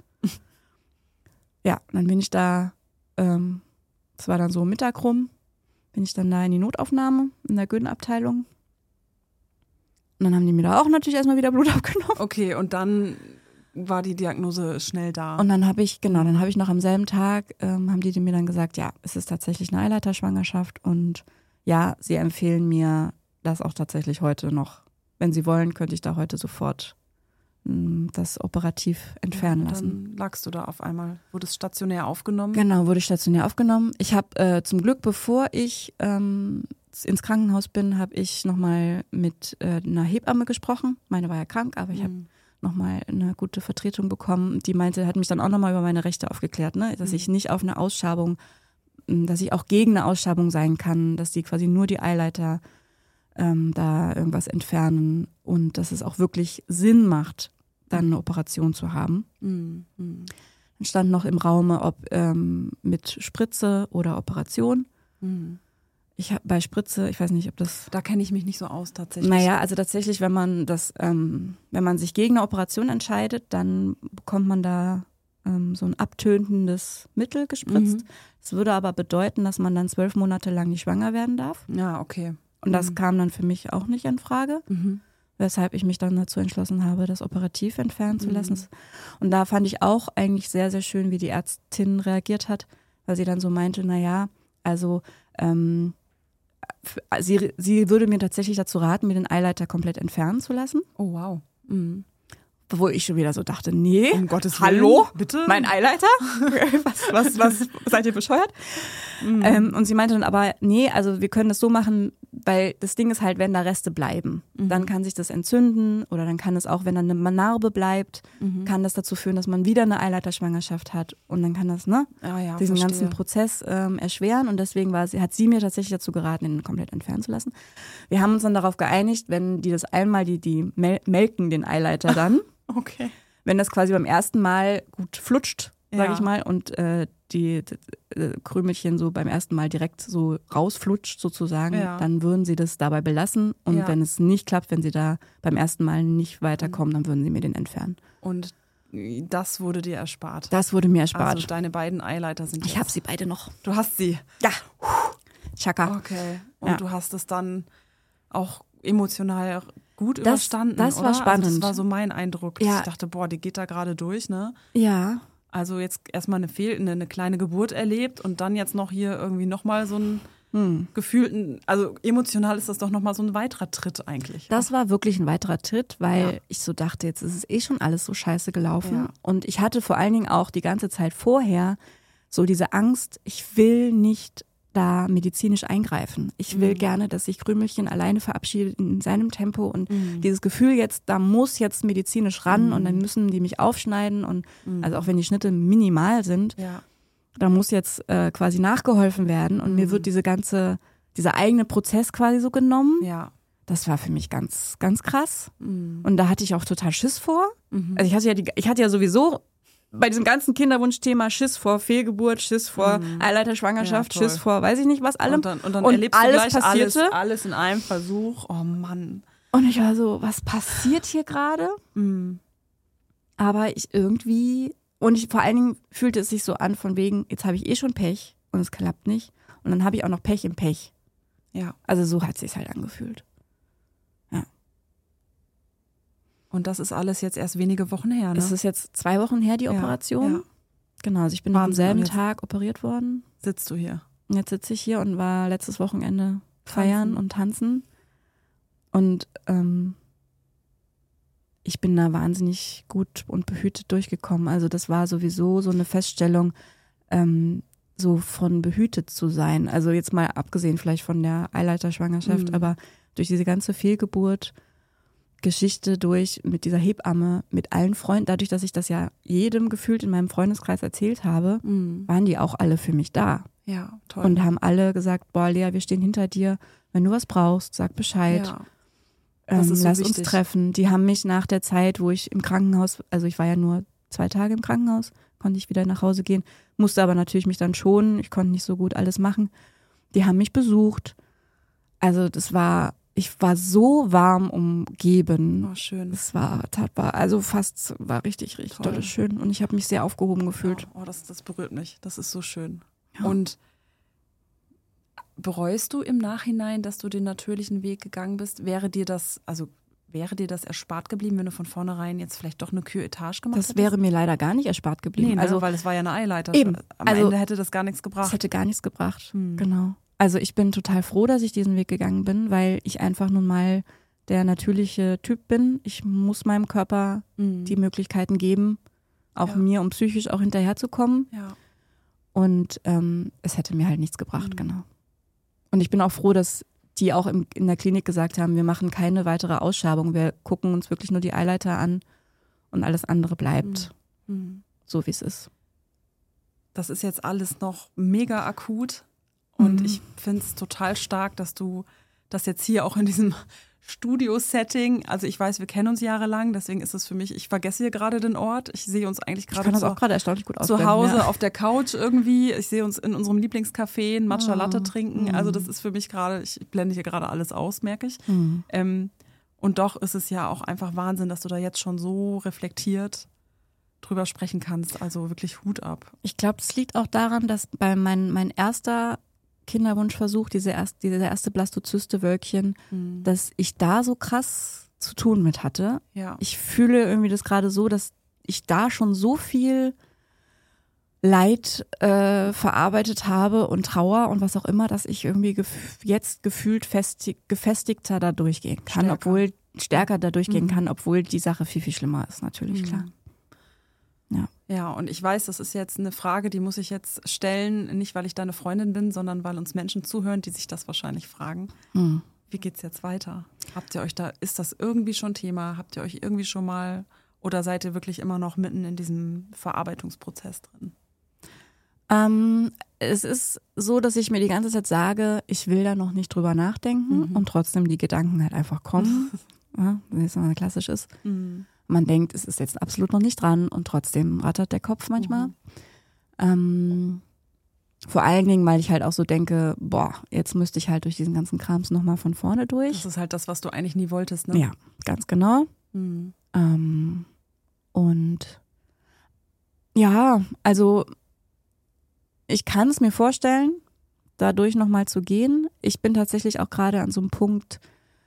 Ja, dann bin ich da, das war dann so Mittag rum, bin ich dann da in die Notaufnahme, in der Gyn-Abteilung. Und dann haben die mir da auch natürlich erstmal wieder Blut abgenommen. Okay, und dann war die Diagnose schnell da. Und dann habe ich noch am selben Tag, haben die mir dann gesagt, ja, es ist tatsächlich eine Eileiterschwangerschaft und ja, sie empfehlen mir das auch tatsächlich heute noch. Wenn Sie wollen, könnte ich da heute sofort das operativ entfernen lassen. Dann lagst du da auf einmal. Wurdest stationär aufgenommen? Genau, wurde stationär aufgenommen. Ich habe zum Glück, bevor ich ins Krankenhaus bin, habe ich nochmal mit einer Hebamme gesprochen. Meine war ja krank, aber ich habe nochmal eine gute Vertretung bekommen. Die hat mich dann auch nochmal über meine Rechte aufgeklärt, ne? Dass ich nicht auf eine Ausschabung, dass ich auch gegen eine Ausschabung sein kann, dass die quasi nur die Eileiter da irgendwas entfernen und dass es auch wirklich Sinn macht, dann eine Operation zu haben. Dann stand noch im Raume, ob mit Spritze oder Operation. Bei Spritze, ich weiß nicht, ob das... Da kenne ich mich nicht so aus tatsächlich. Naja, also tatsächlich, wenn man sich gegen eine Operation entscheidet, dann bekommt man da so ein abtönendes Mittel gespritzt. Das würde aber bedeuten, dass man dann 12 Monate lang nicht schwanger werden darf. Ja, okay. Und das kam dann für mich auch nicht in Frage, weshalb ich mich dann dazu entschlossen habe, das operativ entfernen zu lassen. Und da fand ich auch eigentlich sehr, sehr schön, wie die Ärztin reagiert hat, weil sie dann so meinte, naja, also sie würde mir tatsächlich dazu raten, mir den Eileiter komplett entfernen zu lassen. Oh, wow. Wo ich schon wieder so dachte, nee, Um Gottes Willen, hallo, bitte? mein Eileiter? was seid ihr bescheuert? Und sie meinte dann aber, nee, also wir können das so machen, weil das Ding ist halt, wenn da Reste bleiben, dann kann sich das entzünden oder dann kann es auch, wenn dann eine Narbe bleibt, kann das dazu führen, dass man wieder eine Eileiterschwangerschaft hat und dann kann das diesen ganzen Prozess erschweren und deswegen hat sie mir tatsächlich dazu geraten, ihn komplett entfernen zu lassen. Wir haben uns dann darauf geeinigt, wenn die das einmal, die melken den Eileiter dann, Okay. wenn das quasi beim ersten Mal gut flutscht, sage ich mal, und die Krümelchen so beim ersten Mal direkt so rausflutscht sozusagen, dann würden sie das dabei belassen. Und wenn es nicht klappt, wenn sie da beim ersten Mal nicht weiterkommen, dann würden sie mir den entfernen. Und das wurde dir erspart? Das wurde mir erspart. Also deine beiden Eileiter sind Ich habe sie beide noch. Du hast sie? Ja. Chaka. Okay. Und du hast es dann auch emotional gut überstanden, das war oder? spannend. Also das war so mein Eindruck. Ja. Ich dachte, boah, die geht da gerade durch, ne? Ja. Also jetzt erstmal eine kleine Geburt erlebt und dann jetzt noch hier irgendwie nochmal so einen gefühlten, also emotional ist das doch nochmal so ein weiterer Tritt eigentlich. Das war wirklich ein weiterer Tritt, weil ich so dachte, jetzt ist es eh schon alles so scheiße gelaufen. Ja. Und ich hatte vor allen Dingen auch die ganze Zeit vorher so diese Angst, ich will nicht da medizinisch eingreifen. Ich will gerne, dass sich Krümelchen alleine verabschiedet in seinem Tempo und dieses Gefühl jetzt, da muss jetzt medizinisch ran und dann müssen die mich aufschneiden und also auch wenn die Schnitte minimal sind, da muss jetzt quasi nachgeholfen werden und mir wird dieser eigene Prozess quasi so genommen. Ja. Das war für mich ganz, ganz krass. Und da hatte ich auch total Schiss vor. Also ich hatte ja sowieso bei diesem ganzen Kinderwunschthema Schiss vor Fehlgeburt, Schiss vor Eileiterschwangerschaft, Schiss vor weiß ich nicht was allem. Und dann erlebst du alles gleich passierte. alles in einem Versuch. Oh Mann. Und ich war so, was passiert hier gerade? Aber vor allen Dingen fühlte es sich so an von wegen, jetzt habe ich eh schon Pech und es klappt nicht. Und dann habe ich auch noch Pech im Pech. Ja. Also so hat es sich halt angefühlt. Und das ist alles jetzt erst wenige Wochen her, ne? Es ist jetzt 2 Wochen her, die Operation. Ja. Genau, also ich bin am selben Tag operiert worden. Sitzt du hier? Und jetzt sitze ich hier und war letztes Wochenende feiern und tanzen. Und ich bin da wahnsinnig gut und behütet durchgekommen. Also das war sowieso so eine Feststellung, so von behütet zu sein. Also jetzt mal abgesehen vielleicht von der Eileiterschwangerschaft, aber durch diese ganze Fehlgeburt Geschichte durch mit dieser Hebamme, mit allen Freunden, dadurch, dass ich das ja jedem gefühlt in meinem Freundeskreis erzählt habe, waren die auch alle für mich da. Ja, toll. Und haben alle gesagt, boah Lea, wir stehen hinter dir, wenn du was brauchst, sag Bescheid. Ja. Das ist so lass wichtig. uns treffen. Die haben mich nach der Zeit, wo ich im Krankenhaus, also ich war ja nur 2 Tage im Krankenhaus, konnte ich wieder nach Hause gehen, musste aber natürlich mich dann schonen, ich konnte nicht so gut alles machen. Die haben mich besucht. Also ich war so warm umgeben. Oh, schön. Es war richtig, richtig toll, schön. Und ich habe mich sehr aufgehoben gefühlt. Oh, das berührt mich. Das ist so schön. Ja. Und bereust du im Nachhinein, dass du den natürlichen Weg gegangen bist? Wäre dir das erspart geblieben, wenn du von vornherein jetzt vielleicht doch eine Kür-Etage gemacht hättest? Das wäre mir leider gar nicht erspart geblieben. Nee, ne? Also, weil es war ja eine Eileiter. Eben. Am Ende hätte das gar nichts gebracht. Das hätte gar nichts gebracht, genau. Also ich bin total froh, dass ich diesen Weg gegangen bin, weil ich einfach nun mal der natürliche Typ bin. Ich muss meinem Körper die Möglichkeiten geben, auch mir, um psychisch auch hinterherzukommen. Ja. Und es hätte mir halt nichts gebracht, genau. Und ich bin auch froh, dass die auch in der Klinik gesagt haben, wir machen keine weitere Ausschabung, wir gucken uns wirklich nur die Eileiter an und alles andere bleibt so, wie es ist. Das ist jetzt alles noch mega akut. Und ich finde es total stark, dass du das jetzt hier auch in diesem Studio-Setting, also ich weiß, wir kennen uns jahrelang, deswegen ist es für mich, ich vergesse hier gerade den Ort. Ich sehe uns eigentlich gerade erstaunlich gut zu Hause auf der Couch irgendwie. Ich sehe uns in unserem Lieblingscafé ein Matcha Latte trinken. Also das ist für mich gerade, ich blende hier gerade alles aus, merke ich. Und doch ist es ja auch einfach Wahnsinn, dass du da jetzt schon so reflektiert drüber sprechen kannst. Also wirklich Hut ab. Ich glaube, es liegt auch daran, dass bei mein erster Kinderwunschversuch, diese erste Blastozyste-Wölkchen, dass ich da so krass zu tun mit hatte. Ja. Ich fühle irgendwie das gerade so, dass ich da schon so viel Leid verarbeitet habe und Trauer und was auch immer, dass ich irgendwie jetzt gefühlt gefestigter da durchgehen kann, stärker da durchgehen kann, obwohl die Sache viel, viel schlimmer ist, natürlich, klar. Ja, und ich weiß, das ist jetzt eine Frage, die muss ich jetzt stellen, nicht weil ich deine Freundin bin, sondern weil uns Menschen zuhören, die sich das wahrscheinlich fragen. Wie geht's jetzt weiter? Ist das irgendwie schon Thema? Habt ihr euch irgendwie schon mal, oder seid ihr wirklich immer noch mitten in diesem Verarbeitungsprozess drin? Es ist so, dass ich mir die ganze Zeit sage, ich will da noch nicht drüber nachdenken und trotzdem die Gedanken halt einfach kommen, ja, wie es mal klassisch ist. Man denkt, es ist jetzt absolut noch nicht dran und trotzdem rattert der Kopf manchmal. Vor allen Dingen, weil ich halt auch so denke, jetzt müsste ich halt durch diesen ganzen Krams nochmal von vorne durch. Das ist halt das, was du eigentlich nie wolltest, ne? Ja, ganz genau. Und ja, also ich kann es mir vorstellen, dadurch nochmal zu gehen. Ich bin tatsächlich auch gerade an so einem Punkt,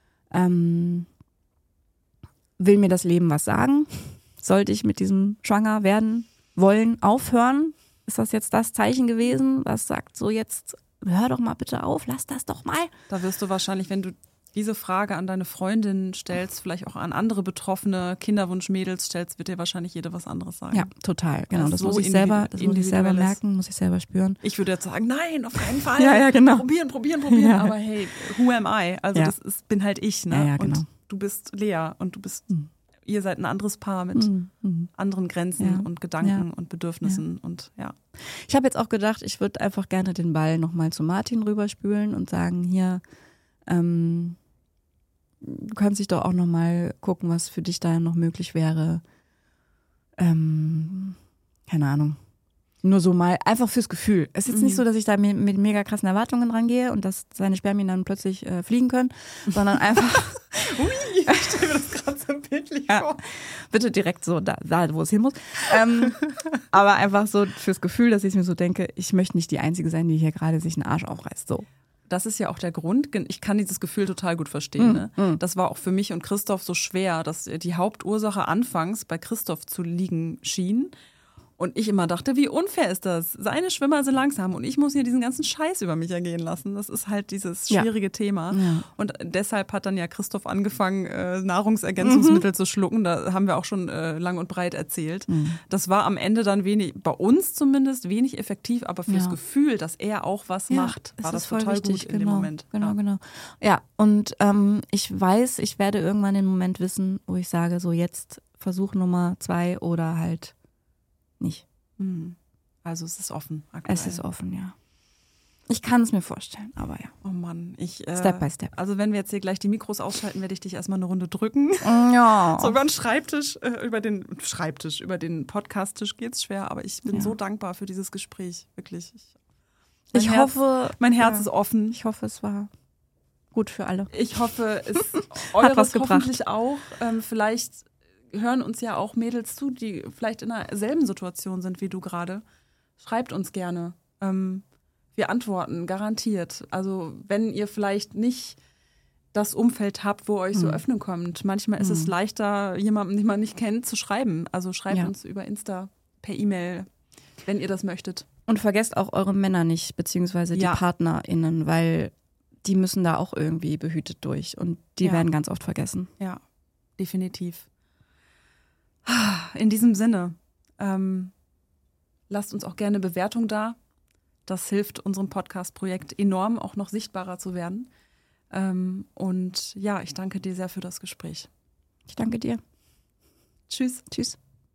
will mir das Leben was sagen? Sollte ich mit diesem schwanger werden wollen aufhören? Ist das jetzt das Zeichen gewesen, was sagt, so jetzt hör doch mal bitte auf, lass das doch mal. Da wirst du wahrscheinlich, wenn du diese Frage an deine Freundin stellst, vielleicht auch an andere betroffene Kinderwunschmädels stellst, wird dir wahrscheinlich jeder was anderes sagen. Ja, total. Genau, das so muss ich selber merken, muss ich selber spüren. Ich würde jetzt sagen, nein, auf keinen Fall. Ja, genau. Probieren. Ja. Aber hey, who am I? Also bin halt ich, ne? Ja, genau. Und du bist Lea und du bist, ihr seid ein anderes Paar mit anderen Grenzen und Gedanken und Bedürfnissen und ja. Ich habe jetzt auch gedacht, ich würde einfach gerne den Ball nochmal zu Martin rüberspülen und sagen, hier, du kannst dich doch auch nochmal gucken, was für dich da noch möglich wäre. Keine Ahnung. Nur so mal, einfach fürs Gefühl. Es ist jetzt nicht so, dass ich da mit mega krassen Erwartungen rangehe und dass seine Spermien dann plötzlich fliegen können, sondern einfach. Ui, ich stelle mir das gerade so bildlich vor. Bitte direkt so da, wo es hin muss. Aber einfach so fürs Gefühl, dass ich mir so denke, ich möchte nicht die Einzige sein, die hier gerade sich einen Arsch aufreißt. So. Das ist ja auch der Grund. Ich kann dieses Gefühl total gut verstehen. Ne? Das war auch für mich und Christoph so schwer, dass die Hauptursache anfangs bei Christoph zu liegen schien. Und ich immer dachte, wie unfair ist das? Seine Schwimmer sind langsam und ich muss hier diesen ganzen Scheiß über mich ergehen lassen. Das ist halt dieses schwierige Thema. Ja. Und deshalb hat dann ja Christoph angefangen, Nahrungsergänzungsmittel zu schlucken. Da haben wir auch schon lang und breit erzählt. Das war am Ende dann bei uns zumindest wenig effektiv, aber fürs Gefühl, dass er auch was macht, war das total wichtig, gut in dem Moment. Genau. Ja, und ich weiß, ich werde irgendwann den Moment wissen, wo ich sage, so jetzt Versuch Nummer 2 oder halt nicht. Also es ist offen aktuell. Es ist offen, ja. Ich kann es mir vorstellen, aber ja. Oh Mann, Step by Step. Also wenn wir jetzt hier gleich die Mikros ausschalten, werde ich dich erstmal eine Runde drücken. Ja. So über den Schreibtisch, über den Podcast-Tisch geht's schwer, aber ich bin so dankbar für dieses Gespräch, wirklich. Ich hoffe, mein Herz ist offen. Ich hoffe, es war gut für alle. Ich hoffe, es hat was gebracht. Hoffentlich auch. Vielleicht hören uns ja auch Mädels zu, die vielleicht in derselben Situation sind wie du gerade. Schreibt uns gerne. Wir antworten, garantiert. Also wenn ihr vielleicht nicht das Umfeld habt, wo ihr euch so öffnen könnt. Manchmal ist es leichter, jemandem, den man nicht kennt, zu schreiben. Also schreibt uns über Insta, per E-Mail, wenn ihr das möchtet. Und vergesst auch eure Männer nicht, beziehungsweise die PartnerInnen, weil die müssen da auch irgendwie behütet durch. Und die werden ganz oft vergessen. Ja, definitiv. In diesem Sinne, lasst uns auch gerne Bewertung da. Das hilft unserem Podcast-Projekt enorm, auch noch sichtbarer zu werden. Und ja, ich danke dir sehr für das Gespräch. Ich danke dir. Tschüss. Tschüss.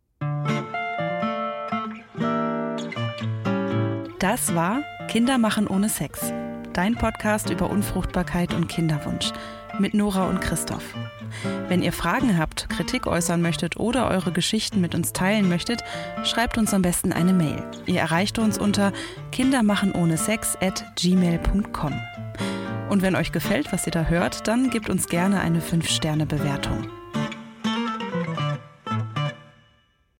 Das war Kinder machen ohne Sex. Dein Podcast über Unfruchtbarkeit und Kinderwunsch mit Nora und Christoph. Wenn ihr Fragen habt, Kritik äußern möchtet oder eure Geschichten mit uns teilen möchtet, schreibt uns am besten eine Mail. Ihr erreicht uns unter kindermachenohnesex@gmail.com. Und wenn euch gefällt, was ihr da hört, dann gebt uns gerne eine 5-Sterne-Bewertung.